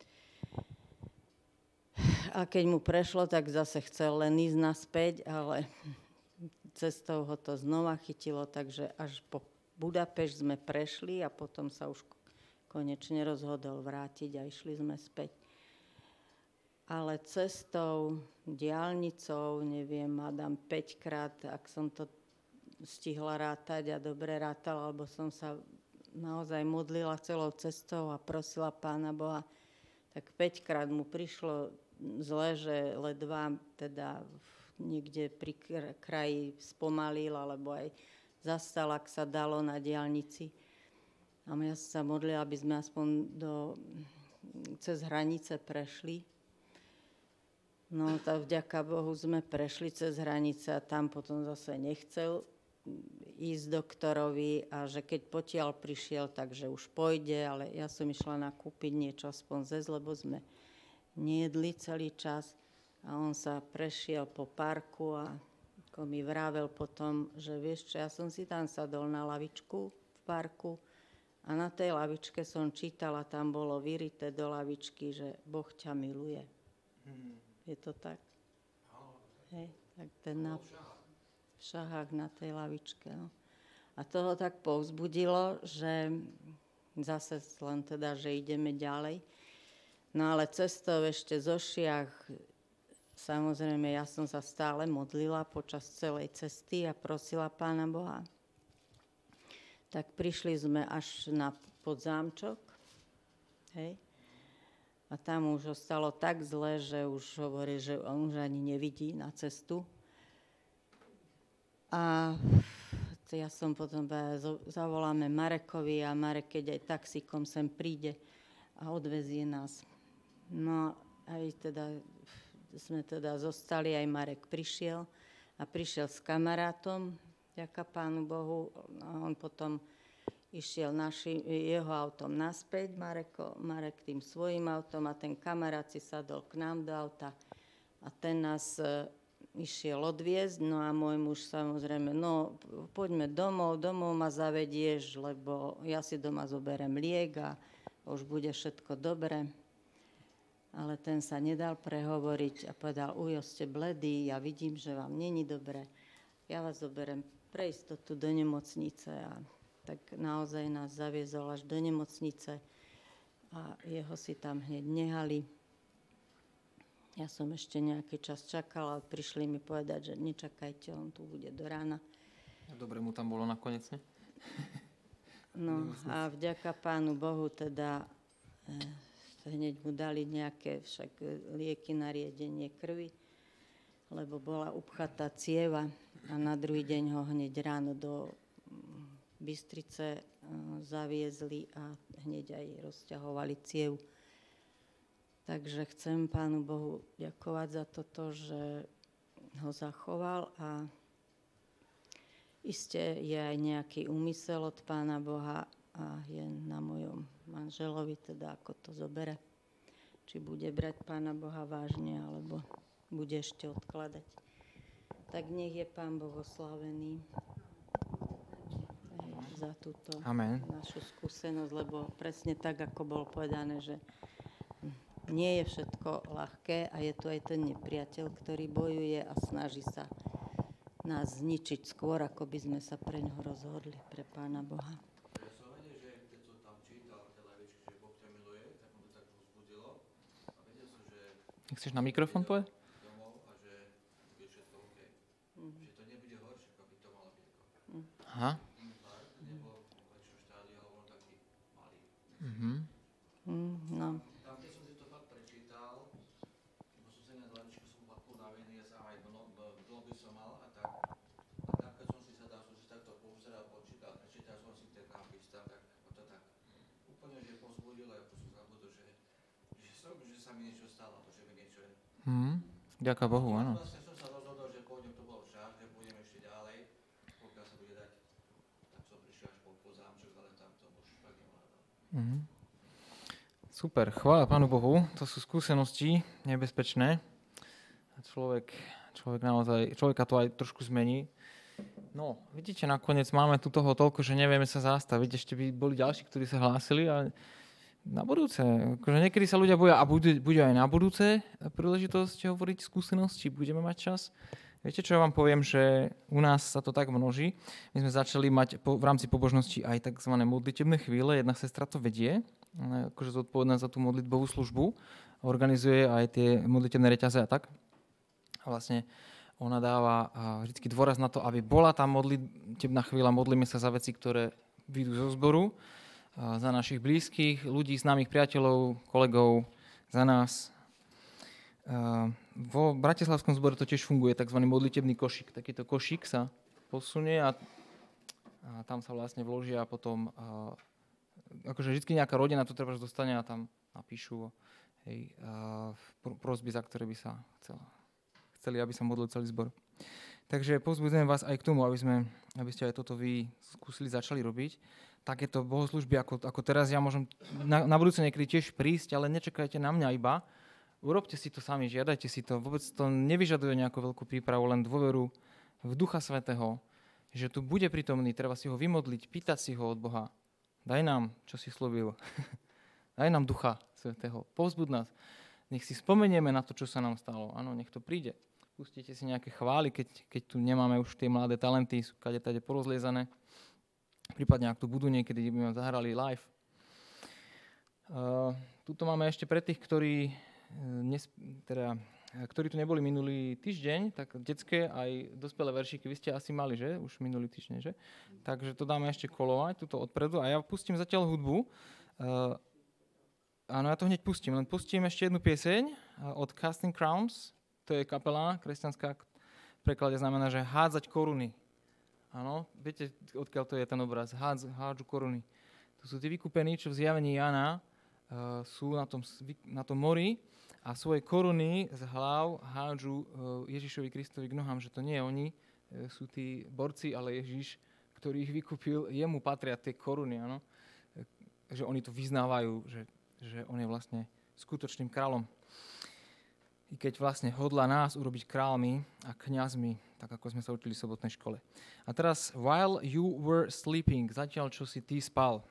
A keď mu prešlo, tak zase chcel len ísť naspäť, ale cestou ho to znova chytilo, takže až po Budapešť sme prešli a potom sa už konečne rozhodol vrátiť a išli sme späť. Ale cestou, diaľnicou, neviem, hádam päťkrát, ak som to stihla rátať a dobre rátala, alebo som sa naozaj modlila celou cestou a prosila Pána Boha, tak päťkrát mu prišlo zle, že ledva teda niekde pri kraji spomalil, alebo aj zastal, ak sa dalo na diaľnici. A ja som sa modlila, aby sme aspoň do, cez hranice prešli. No tak vďaka Bohu sme prešli cez hranice a tam potom zase nechcel ísť doktorovi a že keď potiaľ prišiel, takže už pôjde, ale ja som išla nakúpiť niečo aspoň zez, lebo sme nejedli celý čas. A on sa prešiel po parku a ako mi vravel potom, že vieš čo, ja som si tam sadol na lavičku v parku a na tej lavičke som čítala, tam bolo vyrité do lavičky, že Boh ťa miluje. Hmm. Je to tak? Hej, tak ten na v šahách na tej lavičke. No. A toho tak povzbudilo, že zase len teda, že ideme ďalej. No ale cestou ešte zo Šiach, samozrejme, ja som sa stále modlila počas celej cesty a prosila Pána Boha. Tak prišli sme až na Podzámčok. Hej. A tam už ho stalo tak zle, že už hovorí, že on už ani nevidí na cestu. A ja som potom zavoláme Marekovi a Marek, keď aj taxíkom sem príde a odvezie nás. No aj teda sme teda zostali, aj Marek prišiel a prišiel s kamarátom, ďaká Pánu Bohu. A on potom išiel naši, jeho autom naspäť, Mareko, Marek tým svojím autom a ten kamarát si sadol k nám do auta a ten nás e, išiel odviezť. No a môj muž samozrejme, no poďme domov, domov ma zavedieš, lebo ja si doma zoberiem liek a už bude všetko dobre. Ale ten sa nedal prehovoriť a povedal, ujo, ste bledí, ja vidím, že vám není dobre. Ja vás zoberiem pre istotu do nemocnice. A tak naozaj nás zaviezol až do nemocnice a jeho si tam hneď nehali. Ja som ešte nejaký čas čakala, ale prišli mi povedať, že nečakajte, on tu bude do rána. Dobre mu tam bolo nakoniec, ne? No a vďaka Pánu Bohu teda e, hneď mu dali nejaké však lieky na riedenie krvi, lebo bola upchatá cieva a na druhý deň ho hneď ráno do Bystrice e, zaviezli a hneď aj rozťahovali cievu. Takže chcem Pánu Bohu ďakovať za toto, že ho zachoval a iste je aj nejaký úmysel od Pána Boha a je na mojom manželovi, teda ako to zobere. Či bude brať Pána Boha vážne, alebo bude ešte odkladať. Tak nech je Pán Boh oslávený za túto Amen. Našu skúsenosť, lebo presne tak, ako bolo povedané, že nie je všetko ľahké a je tu aj ten nepriateľ, ktorý bojuje a snaží sa nás zničiť skôr, ako by sme sa pre ňoho rozhodli, pre Pána Boha. Ja som vedel, že keď som tam čítal tie lavičky, že Boh ťa miluje, tak ma to tak vzbudilo. A vedel som, že Chceš na mikrofón povedať? domov a že bude všetko OK. Mhm. Že to nebude horšie, ako by to malo byť. Aha. Infarkt nebol v väčšom štádiu, ale bol taký malý. Mhm. Mm, no. Tam, keď som si to fakt prečítal, bo som sa na lavičku, som bol unavený, ja sa aj dlho by som mal a tak. A tam, keď som si sa dal, som si takto pouzeral, počítal, prečítal som si ten nápis tam, tak ma to tak úplne, že povzbudilo, ako som zabudol, že, že, som, že sa mi niečo stalo, že mi niečo je. Mhm. Ďaká Bohu, áno. Vlastne som sa rozhodol, že pôjdem, to bol čas, že pôjdem ešte ďalej, pokiaľ sa bude dať, tak som prišiel až po, po zámčok, ale tam to už fakt nevládal. Mhm. Super, chvála Pánu Bohu, to sú skúsenosti nebezpečné. A človek, človek naozaj, človeka to aj trošku zmení. No, vidíte, nakoniec máme tu toho toľko, že nevieme sa zastaviť. Ešte by boli ďalší, ktorí sa hlásili, ale na budúce. Akože niekedy sa ľudia boja a bude, bude aj na budúce príležitosť hovoriť skúsenosti, budeme mať čas. Viete, čo ja vám poviem, že u nás sa to tak množí. My sme začali mať po, v rámci pobožnosti aj tzv. Modlitebné chvíle. Jedna sestra to vedie, ona je akože zodpovedná za tú modlitbovú službu. Organizuje aj tie modlitebné reťaze a tak. A vlastne ona dáva vždy dôraz na to, aby bola tá modlitebná chvíľa. Modlíme sa za veci, ktoré vyjdú zo zboru, za našich blízkych, ľudí, známych priateľov, kolegov, za nás. Vo Bratislavskom zbore to tiež funguje, tzv. Modlitebný košík. Takýto košík sa posunie a, a tam sa vlastne vložia a potom a, akože vždy nejaká rodina to treba dostane a tam napíšu hej, a, prosby, za ktoré by sa chcela, chceli, aby sa modlil celý zbor. Takže povzbudzujem vás aj k tomu, aby, sme, aby ste aj toto vy skúsili, začali robiť. Takéto bohoslúžby, ako, ako teraz ja môžem na, na budúce niekedy tiež prísť, ale nečakajte na mňa iba. Urobte si to sami, žiadajte si to. Vôbec to nevyžaduje nejakú veľkú prípravu, len dôveru v Ducha Svätého, že tu bude prítomný, treba si ho vymodliť, pýtať si ho od Boha. Daj nám, čo si slúbil. Daj nám Ducha Svätého. Povzbud nás. Nech si spomenieme na to, čo sa nám stalo. Áno, nech to príde. Pustite si nejaké chvály, keď, keď tu nemáme už tie mladé talenty, sú kade tade porozliezané. Prípadne, ak tu budú niekedy, by sme zahrali live. Uh, tuto máme ešte pre tých, ktorí, nes, teda, ktorí tu neboli minulý týždeň, tak detské aj dospelé veršíky, vy ste asi mali, že? Už minulý týždeň, že? Takže to dáme ešte kolovať, tuto odpredu. A ja pustím zatiaľ hudbu. Uh, áno, ja to hneď pustím. Len pustím ešte jednu pieseň od Casting Crowns. To je kapela kresťanská. V preklade znamená, že hádzať koruny. Áno, viete, odkiaľ to je ten obraz? Hádz, hádžu koruny. To sú tí vykúpení, čo v zjavení Jana uh, sú na tom, na tom mori a svoje koruny z hlav hádžu uh, Ježišovi Kristovi k nohám, že to nie oni, uh, sú tí borci, ale Ježiš, ktorý ich vykúpil, jemu patria tie koruny, áno. Uh, že oni to vyznávajú, že, že on je vlastne skutočným kráľom. I keď vlastne hodlá nás urobiť kráľmi a kňazmi, tak ako sme sa učili v sobotnej škole. A teraz, while you were sleeping, zatiaľ, čo si ty spal.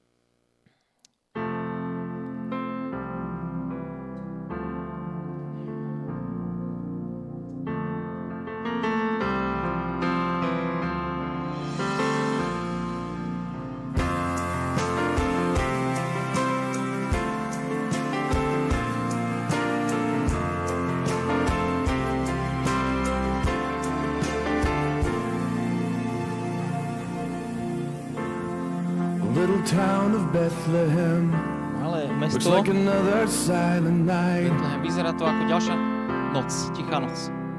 Town of Bethlehem. Ale mesto Looks like another silent night. Bethlehem vyzerá to ako ďalšia noc, tichá noc.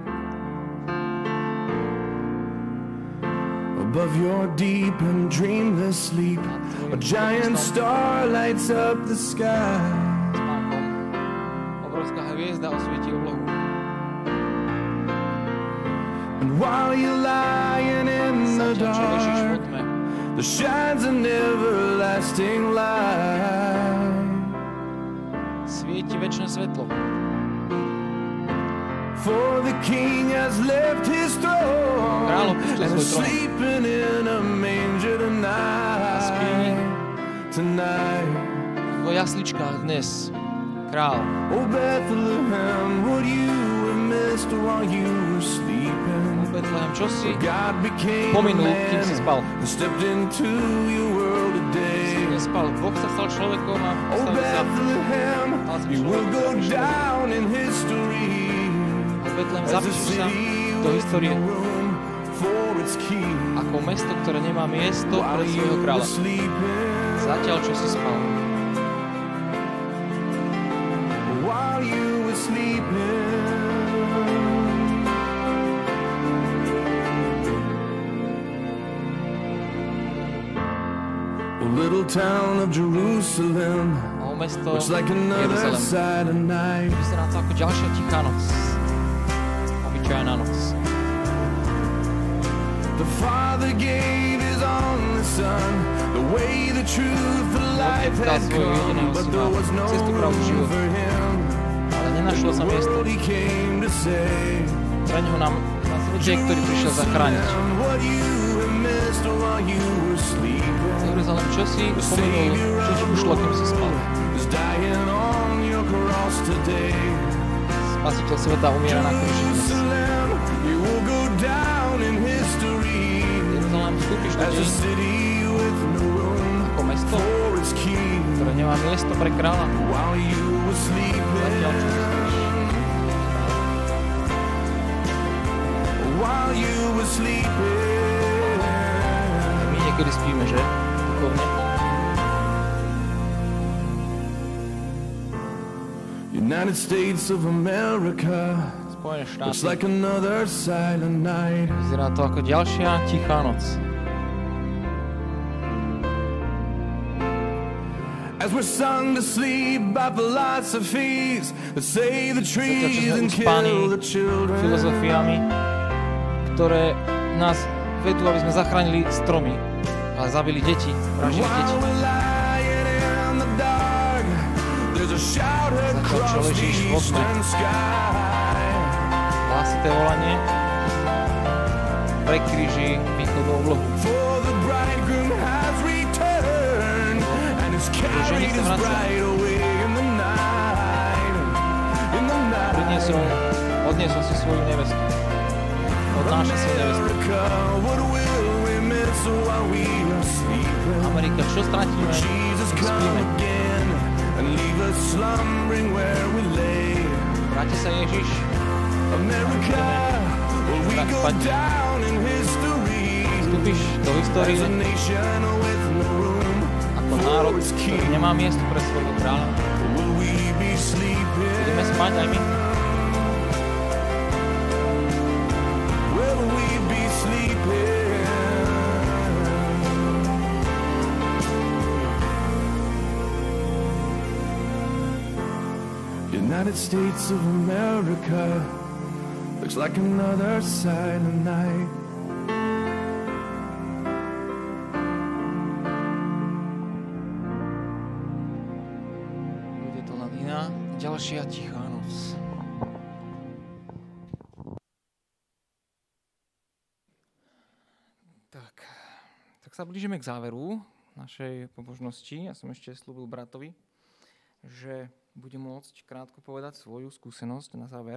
Above your deep and dreamless sleep, a giant star lights up the sky. Spánkom obrovská hviezda osvietí oblohu. And while you're lying in the Zatiaľ, čo ležíš vo dark, tme, there shines an everlasting light. svieti večné svetlo. For the King has left his throne Kráľ opustil and svoj is trón. sleeping in a manger tonight. Tonight. Vo jasličkách dnes král. Oh Bethlehem, would you have missed while you were sleeping? Betlehem, čo si God became a pominul, man kým si spal? and stepped into your world today. Nespal. Boh sa stal človekom a Oh postavil sa. Bethlehem, you will go down in history Betlehem, as a zapíšu sa city do with histórie no room for its king. ako mesto, ktoré nemá miesto While pre you svojho were kráľa. sleeping, Zatiaľ, čo si spal. while you were sleeping. A little town of Jerusalem O mesto looks like another Jeruzalem. silent night. Vyzerá to ako ďalšia tichá noc. Obyčajná noc. The Father gave His only Son, the way, the truth, the life Otec dal had svojho come, jediného but syna, there was no cestu, pravdu, room život. for Him. Ale nenašlo sa The miesto world He came to save. pre ňoho nám na svete, ktorý prišiel zachrániť. Jerusalem, what you have missed while you were sleeping. Jeruzalem, čo si pomenul, čo ti ušlo, kým si spal? Is dying on your cross today. Spasiteľ sveta umiera na kríži dnes. Jerusalem, you will go down in history Jeruzalem, vstúpiš do as a dejín city with no room ako mesto, for its king. ktoré nemá miesto pre kráľa. While you were sleeping, Zatiaľ, čo si spíš. while you were sleeping, My niekedy spíme, že? Duchovne. United States of America Spojené looks štáty. like another silent night. Vyzerá to ako ďalšia tichá noc. As we're sung to sleep by philosophies that say the Zatiaľ, čo trees sme and uspaní kill the children. filozofiami, ktoré nás vedú, aby sme zachránili stromy a zabili deti, vražili deti. While we're lying in the dark, there's a shout Zatiaľ, čo across the ležíš vo tme, eastern sky. hlasité volanie prekríži východnú oblohu. For the bridegroom has returned and has carried his bride away in the night. In the night. Priniesol, odniesol si svoju nevestu. Odnáša svoju nevestu. America, what will we miss while we are sleeping? Amerika, čo stratíme, Jesus keď come spíme? again and leave us slumbering where we lay. Vráti sa Ježiš. America, will we go down in history Vstúpiš do histórie as a nation with no room ako národ, ktorý nemá miesto pre svojho kráľa. Budeme spať aj my? United States of America looks like another silent night. Bude to len iná, ďalšia tichá noc. Tak, tak sa blížime k záveru našej pobožnosti. Ja som ešte slúbil bratovi, že budem môcť krátko povedať svoju skúsenosť na záver.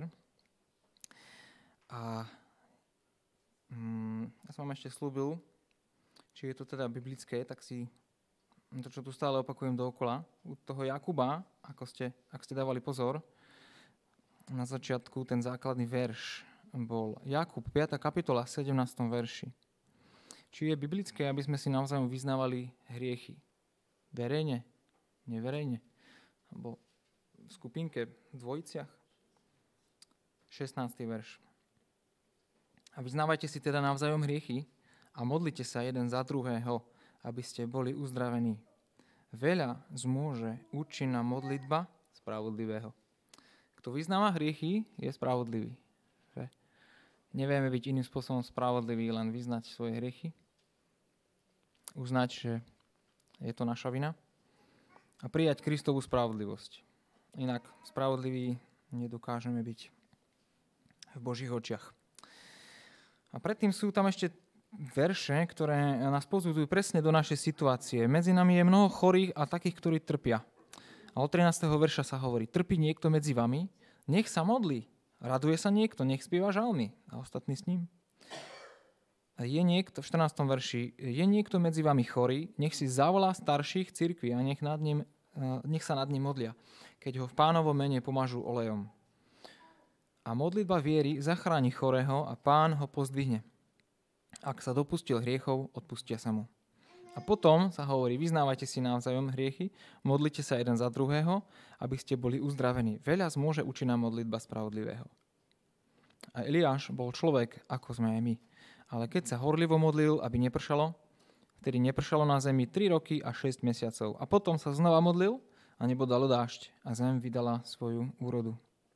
A mm, ja som vám ešte slúbil, či je to teda biblické, tak si to, čo tu stále opakujem dookola. U toho Jakuba, ako ste, ak ste dávali pozor, na začiatku ten základný verš bol Jakub, piata kapitola, sedemnástom verši. Či je biblické, aby sme si navzájom vyznávali hriechy? Verejne? Neverejne? Alebo v skupinke, v dvojiciach. šestnásty verš. A vyznávajte si teda navzájom hriechy a modlite sa jeden za druhého, aby ste boli uzdravení. Veľa zmôže účinná modlitba spravodlivého. Kto vyznáva hriechy, je spravodlivý. Že? Nevieme byť iným spôsobom spravodliví, len vyznať svoje hriechy. Uznať, že je to naša vina. A prijať Kristovú spravodlivosť. Inak spravodliví nedokážeme byť v Božích očiach. A predtým sú tam ešte verše, ktoré nás pozbudujú presne do našej situácie. Medzi nami je mnoho chorých a takých, ktorí trpia. A od trinásteho verša sa hovorí, trpí niekto medzi vami, nech sa modlí. Raduje sa niekto, nech spieva žalmy. A ostatní s ním. A je niekto, v štrnástom verši, je niekto medzi vami chorý, nech si zavolá starších cirkví a nech, nad ním, nech sa nad ním modlia, keď ho v Pánovom mene pomažú olejom. A modlitba viery zachráni chorého a Pán ho pozdvihne. Ak sa dopustil hriechov, odpustia sa mu. A potom sa hovorí, vyznávajte si navzájom hriechy, modlite sa jeden za druhého, aby ste boli uzdravení. Veľa zmôže účinná modlitba spravodlivého. A Eliáš bol človek, ako sme aj my. Ale keď sa horlivo modlil, aby nepršalo, vtedy nepršalo na zemi tri roky a šesť mesiacov. A potom sa znova modlil a nebo dalo dážď a zem vydala svoju úrodu.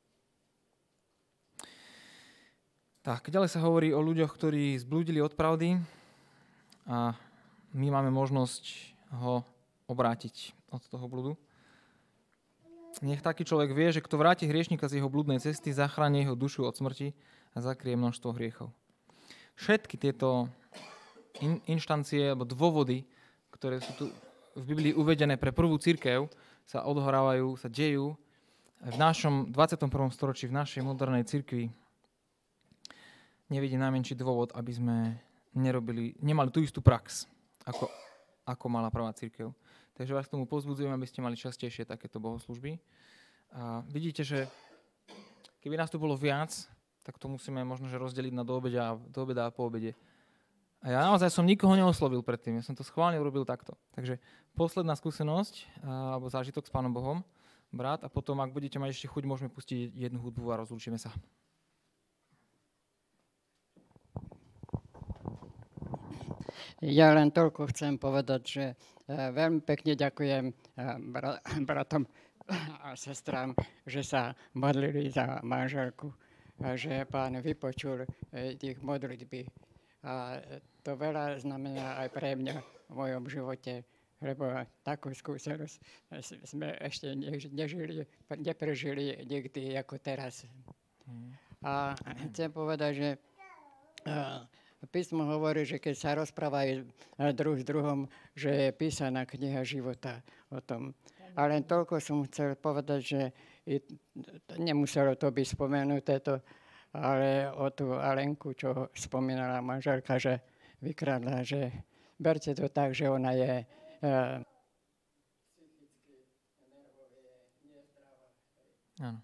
Tak, ďalej sa hovorí o ľuďoch, ktorí zblúdili od pravdy a my máme možnosť ho obrátiť od toho blúdu. Nech taký človek vie, že kto vráti hriešnika z jeho blúdnej cesty, zachráni jeho dušu od smrti a zakrie množstvo hriechov. Všetky tieto in, inštancie alebo dôvody, ktoré sú tu v Biblii uvedené pre prvú cirkev, sa odohrávajú, sa dejú v našom dvadsiatom prvom storočí, v našej modernej cirkvi. Nevidím najmenší dôvod, aby sme nerobili, nemali tú istú prax, ako, ako mala prvá cirkev. Takže vás k tomu pozbudzujem, aby ste mali častejšie takéto bohoslúžby. A vidíte, že keby nás tu bolo viac, tak to musíme možno že rozdeliť na do obeda, do obeda a po obede. A ja naozaj som nikoho neoslovil predtým, ja som to schválne urobil takto. Takže posledná skúsenosť, alebo zážitok s Pánom Bohom, brat, a potom, ak budete mať ešte chuť, môžeme pustiť jednu hudbu a rozlúčime sa. Ja len toľko chcem povedať, že veľmi pekne ďakujem bratom a sestrám, že sa modlili za manželku, a že Pán vypočul ich modlitby. A to veľa znamená aj pre mňa v mojom živote, lebo takú skúsenosť sme ešte nežili, neprežili nikdy ako teraz. A chcem povedať, že písmo hovorí, že keď sa rozprávajú druh s druhom, že je písaná kniha života o tom. A len toľko som chcel povedať, že nemuselo to byť spomenuté, to, ale o tú Alenku, čo spomínala manželka, že vykradla, že berte to tak, že ona je uh, psychicky, nervovie, nezdravá. Áno.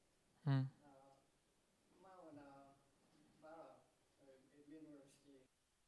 Hmm. Mala na, mala v minulosti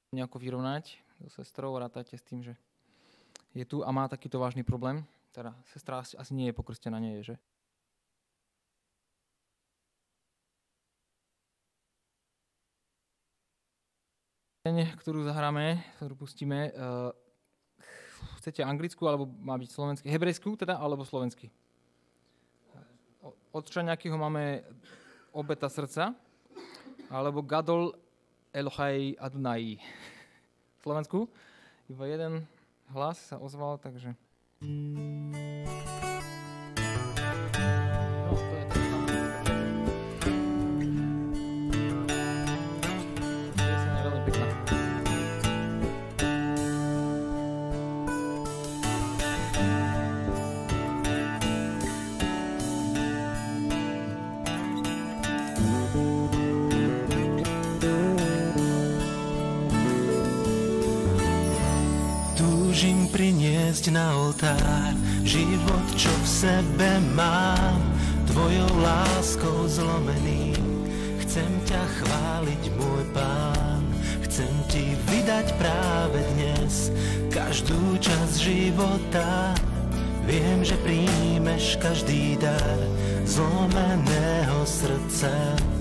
nejako vyrovnať so sestrou, rátajte s tým, že je tu a má takýto vážny problém. Teda sestra asi nie je pokrstená, nie je, že? Ktorú zahráme, ktorú pustíme, uh, chcete anglickú, alebo má byť slovenský? Hebrejskú teda, alebo slovenský? Od Čaňakyho máme Obeta srdca, alebo Gadol Elohai Adonai. Slovensku? Iba jeden hlas sa ozval, takže... Priniesť na oltár život, čo v sebe mám, tvojou láskou zlomený. Chcem ťa chváliť, môj Pán, chcem ti vydať práve dnes každú časť života. Viem, že príjmeš každý dar zlomeného srdca.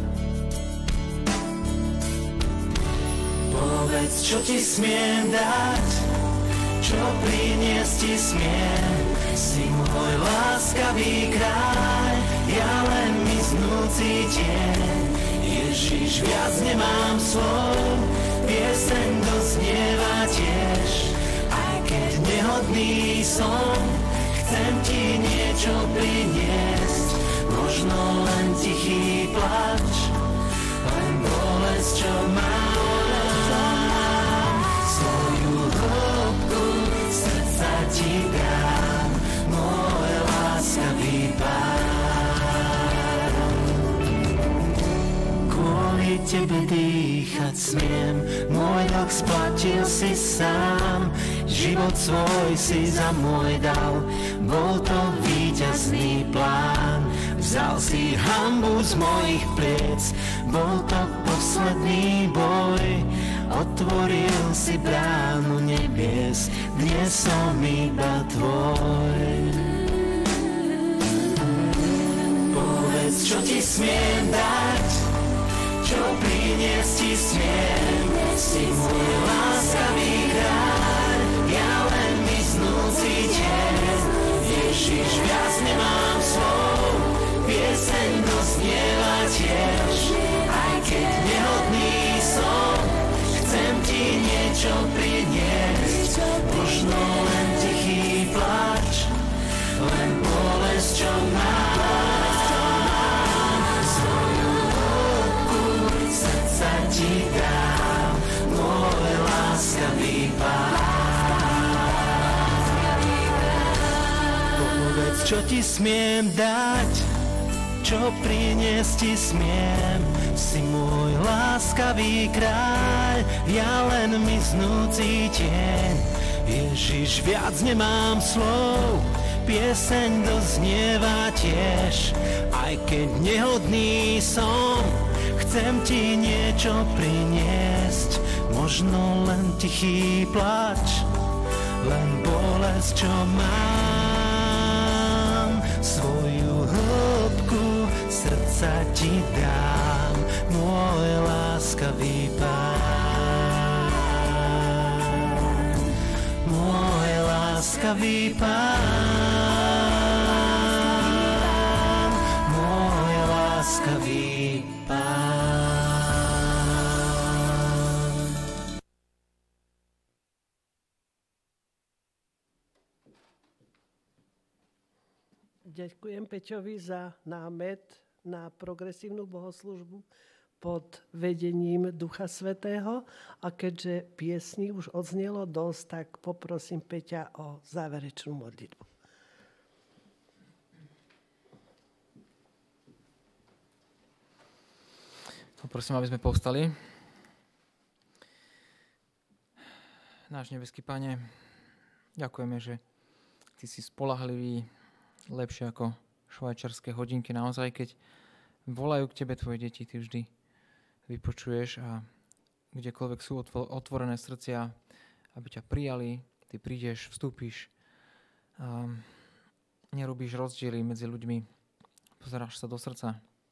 Povedz, čo ti smiem dať, čo priniesť ti smiem, si môj láskavý kráľ, ja len miznúci tieň. Ježiš, viac nemám slov, pieseň doznieva tiež. Aj keď nehodný som, chcem ti niečo priniesť, možno len tichý plač, len bolesť, čo mám. Svoju hĺbku srdca ti dám, môj láskavý Pán. Kvôli tebe dýchať smiem, môj dlh splatil si sám, život svoj si za môj dal, bol to víťazný plán. Vzal si hanbu z mojich pliec, bol to posledný boj, otvoril si bránu nebies, dnes som iba tvoj. Povedz, čo ti smiem dať, čo priniesť ti smiem, si môj láskavý kráľ, ja len miznúci tieň. Ježiš, viac nemám slov, pieseň doznieva tiež. Aj keď nehodný som, chcem ti niečo priniesť, možno len tichý plač, len bolesť, čo mám. Svoju hĺbku srdca ti dám, môj láskavý Pán. Povedz, čo ti smiem dať, čo priniesť ti smiem, si môj láskavý kráľ, ja len miznúci tieň. Ježiš, viac nemám slov, pieseň doznieva tiež. Aj keď nehodný som, chcem ti niečo priniesť, možno len tichý plač, len bolesť, čo mám. Svoju hĺbku srdca ti dám, môj láskavý Pán. Môj láskavý Pán, môj láskavý Pán. Ďakujem Peťovi za námet na progresívnu bohoslužbu pod vedením Ducha Svätého. A keďže piesni už odznelo dosť, tak poprosím Peťa o záverečnú modlitbu. Poprosím, aby sme povstali. Náš nebeský Pane, ďakujeme, že Ty si spoľahlivý, lepšie ako švajčiarske hodinky. Naozaj, keď volajú k Tebe Tvoje deti, Ty vždy vypočuješ a kdekoľvek sú otvorené srdcia, aby ťa prijali, ty prídeš, vstúpiš, um, nerobíš rozdiely medzi ľuďmi, pozeráš sa do srdca.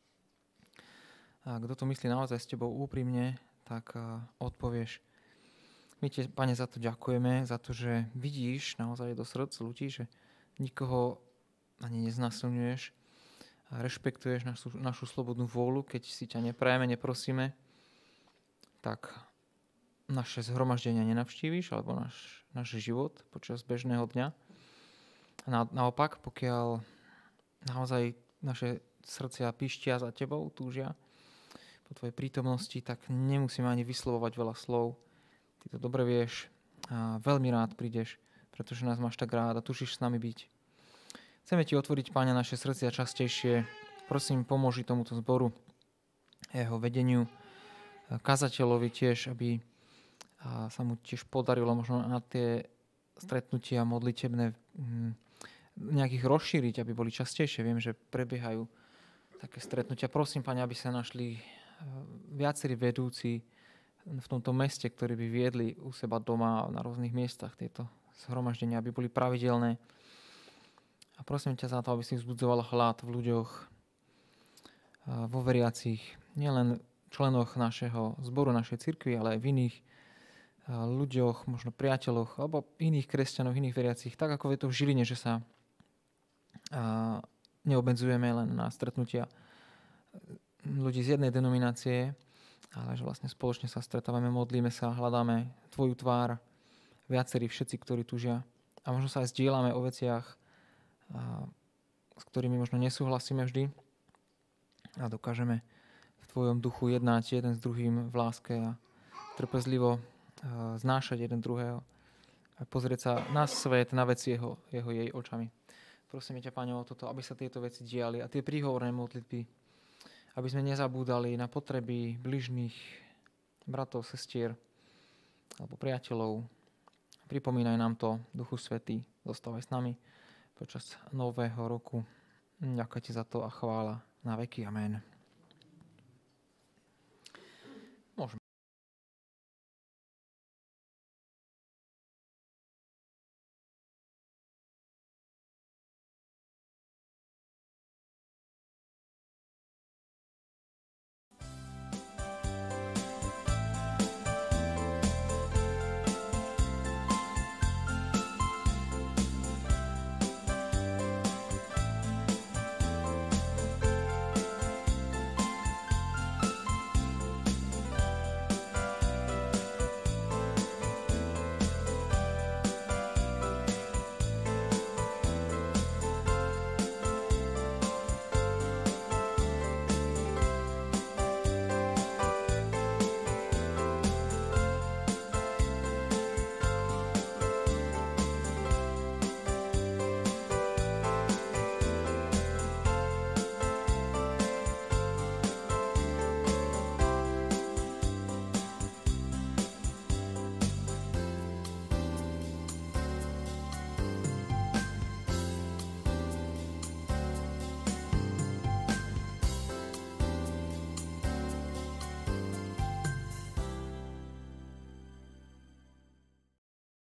A kto to myslí naozaj s tebou úprimne, tak uh, odpovieš. My ti, Pane, za to ďakujeme, za to, že vidíš naozaj do srdc ľudí, že nikoho ani neznasilňuješ a rešpektuješ našu, našu slobodnú vôľu, keď si ťa neprajeme, neprosíme, tak naše zhromaždenia nenavštívíš, alebo náš, náš život počas bežného dňa. A na, naopak, pokiaľ naozaj naše srdcia píštia za tebou, túžia po tvojej prítomnosti, tak nemusíme ani vyslovovať veľa slov. Ty to dobre vieš a veľmi rád prídeš, pretože nás máš tak rád a túžiš s nami byť. Chceme ti otvoriť, Páne, naše srdcia častejšie. Prosím, pomôži tomuto zboru, jeho vedeniu, kazateľovi tiež, aby sa mu tiež podarilo možno na tie stretnutia modlitebné nejakých rozšíriť, aby boli častejšie. Viem, že prebiehajú také stretnutia. Prosím, Pane, aby sa našli viacerí vedúci v tomto meste, ktorí by viedli u seba doma na rôznych miestach tieto zhromaždenia, aby boli pravidelné. A prosím ťa za to, aby si vzbudzovala hlad v ľuďoch, vo veriacich, nielen členoch našeho zboru, našej cirkvi, ale aj v iných ľuďoch, možno priateľoch, alebo iných kresťanov, iných veriacich, tak ako je to v Žiline, že sa neobmedzujeme len na stretnutia ľudí z jednej denominácie, ale že vlastne spoločne sa stretávame, modlíme sa, hľadáme tvoju tvár, viacerí, všetci, ktorí tužia. A možno sa aj zdieľame o veciach, a, s ktorými možno nesúhlasíme vždy. A dokážeme v tvojom duchu jednať jeden s druhým v láske a trpezlivo a, znášať jeden druhého. A pozrieť sa na svet, na veci jeho, jeho jej očami. Prosíme ťa, Pane, o toto, aby sa tieto veci diali a tie príhovorné modlitby, aby sme nezabúdali na potreby bližných bratov, sestier alebo priateľov. Pripomínaj nám to, Duchu Svätý, zostávaj s nami počas nového roku. Ďakujem ti za to a chvála na veky. Amen.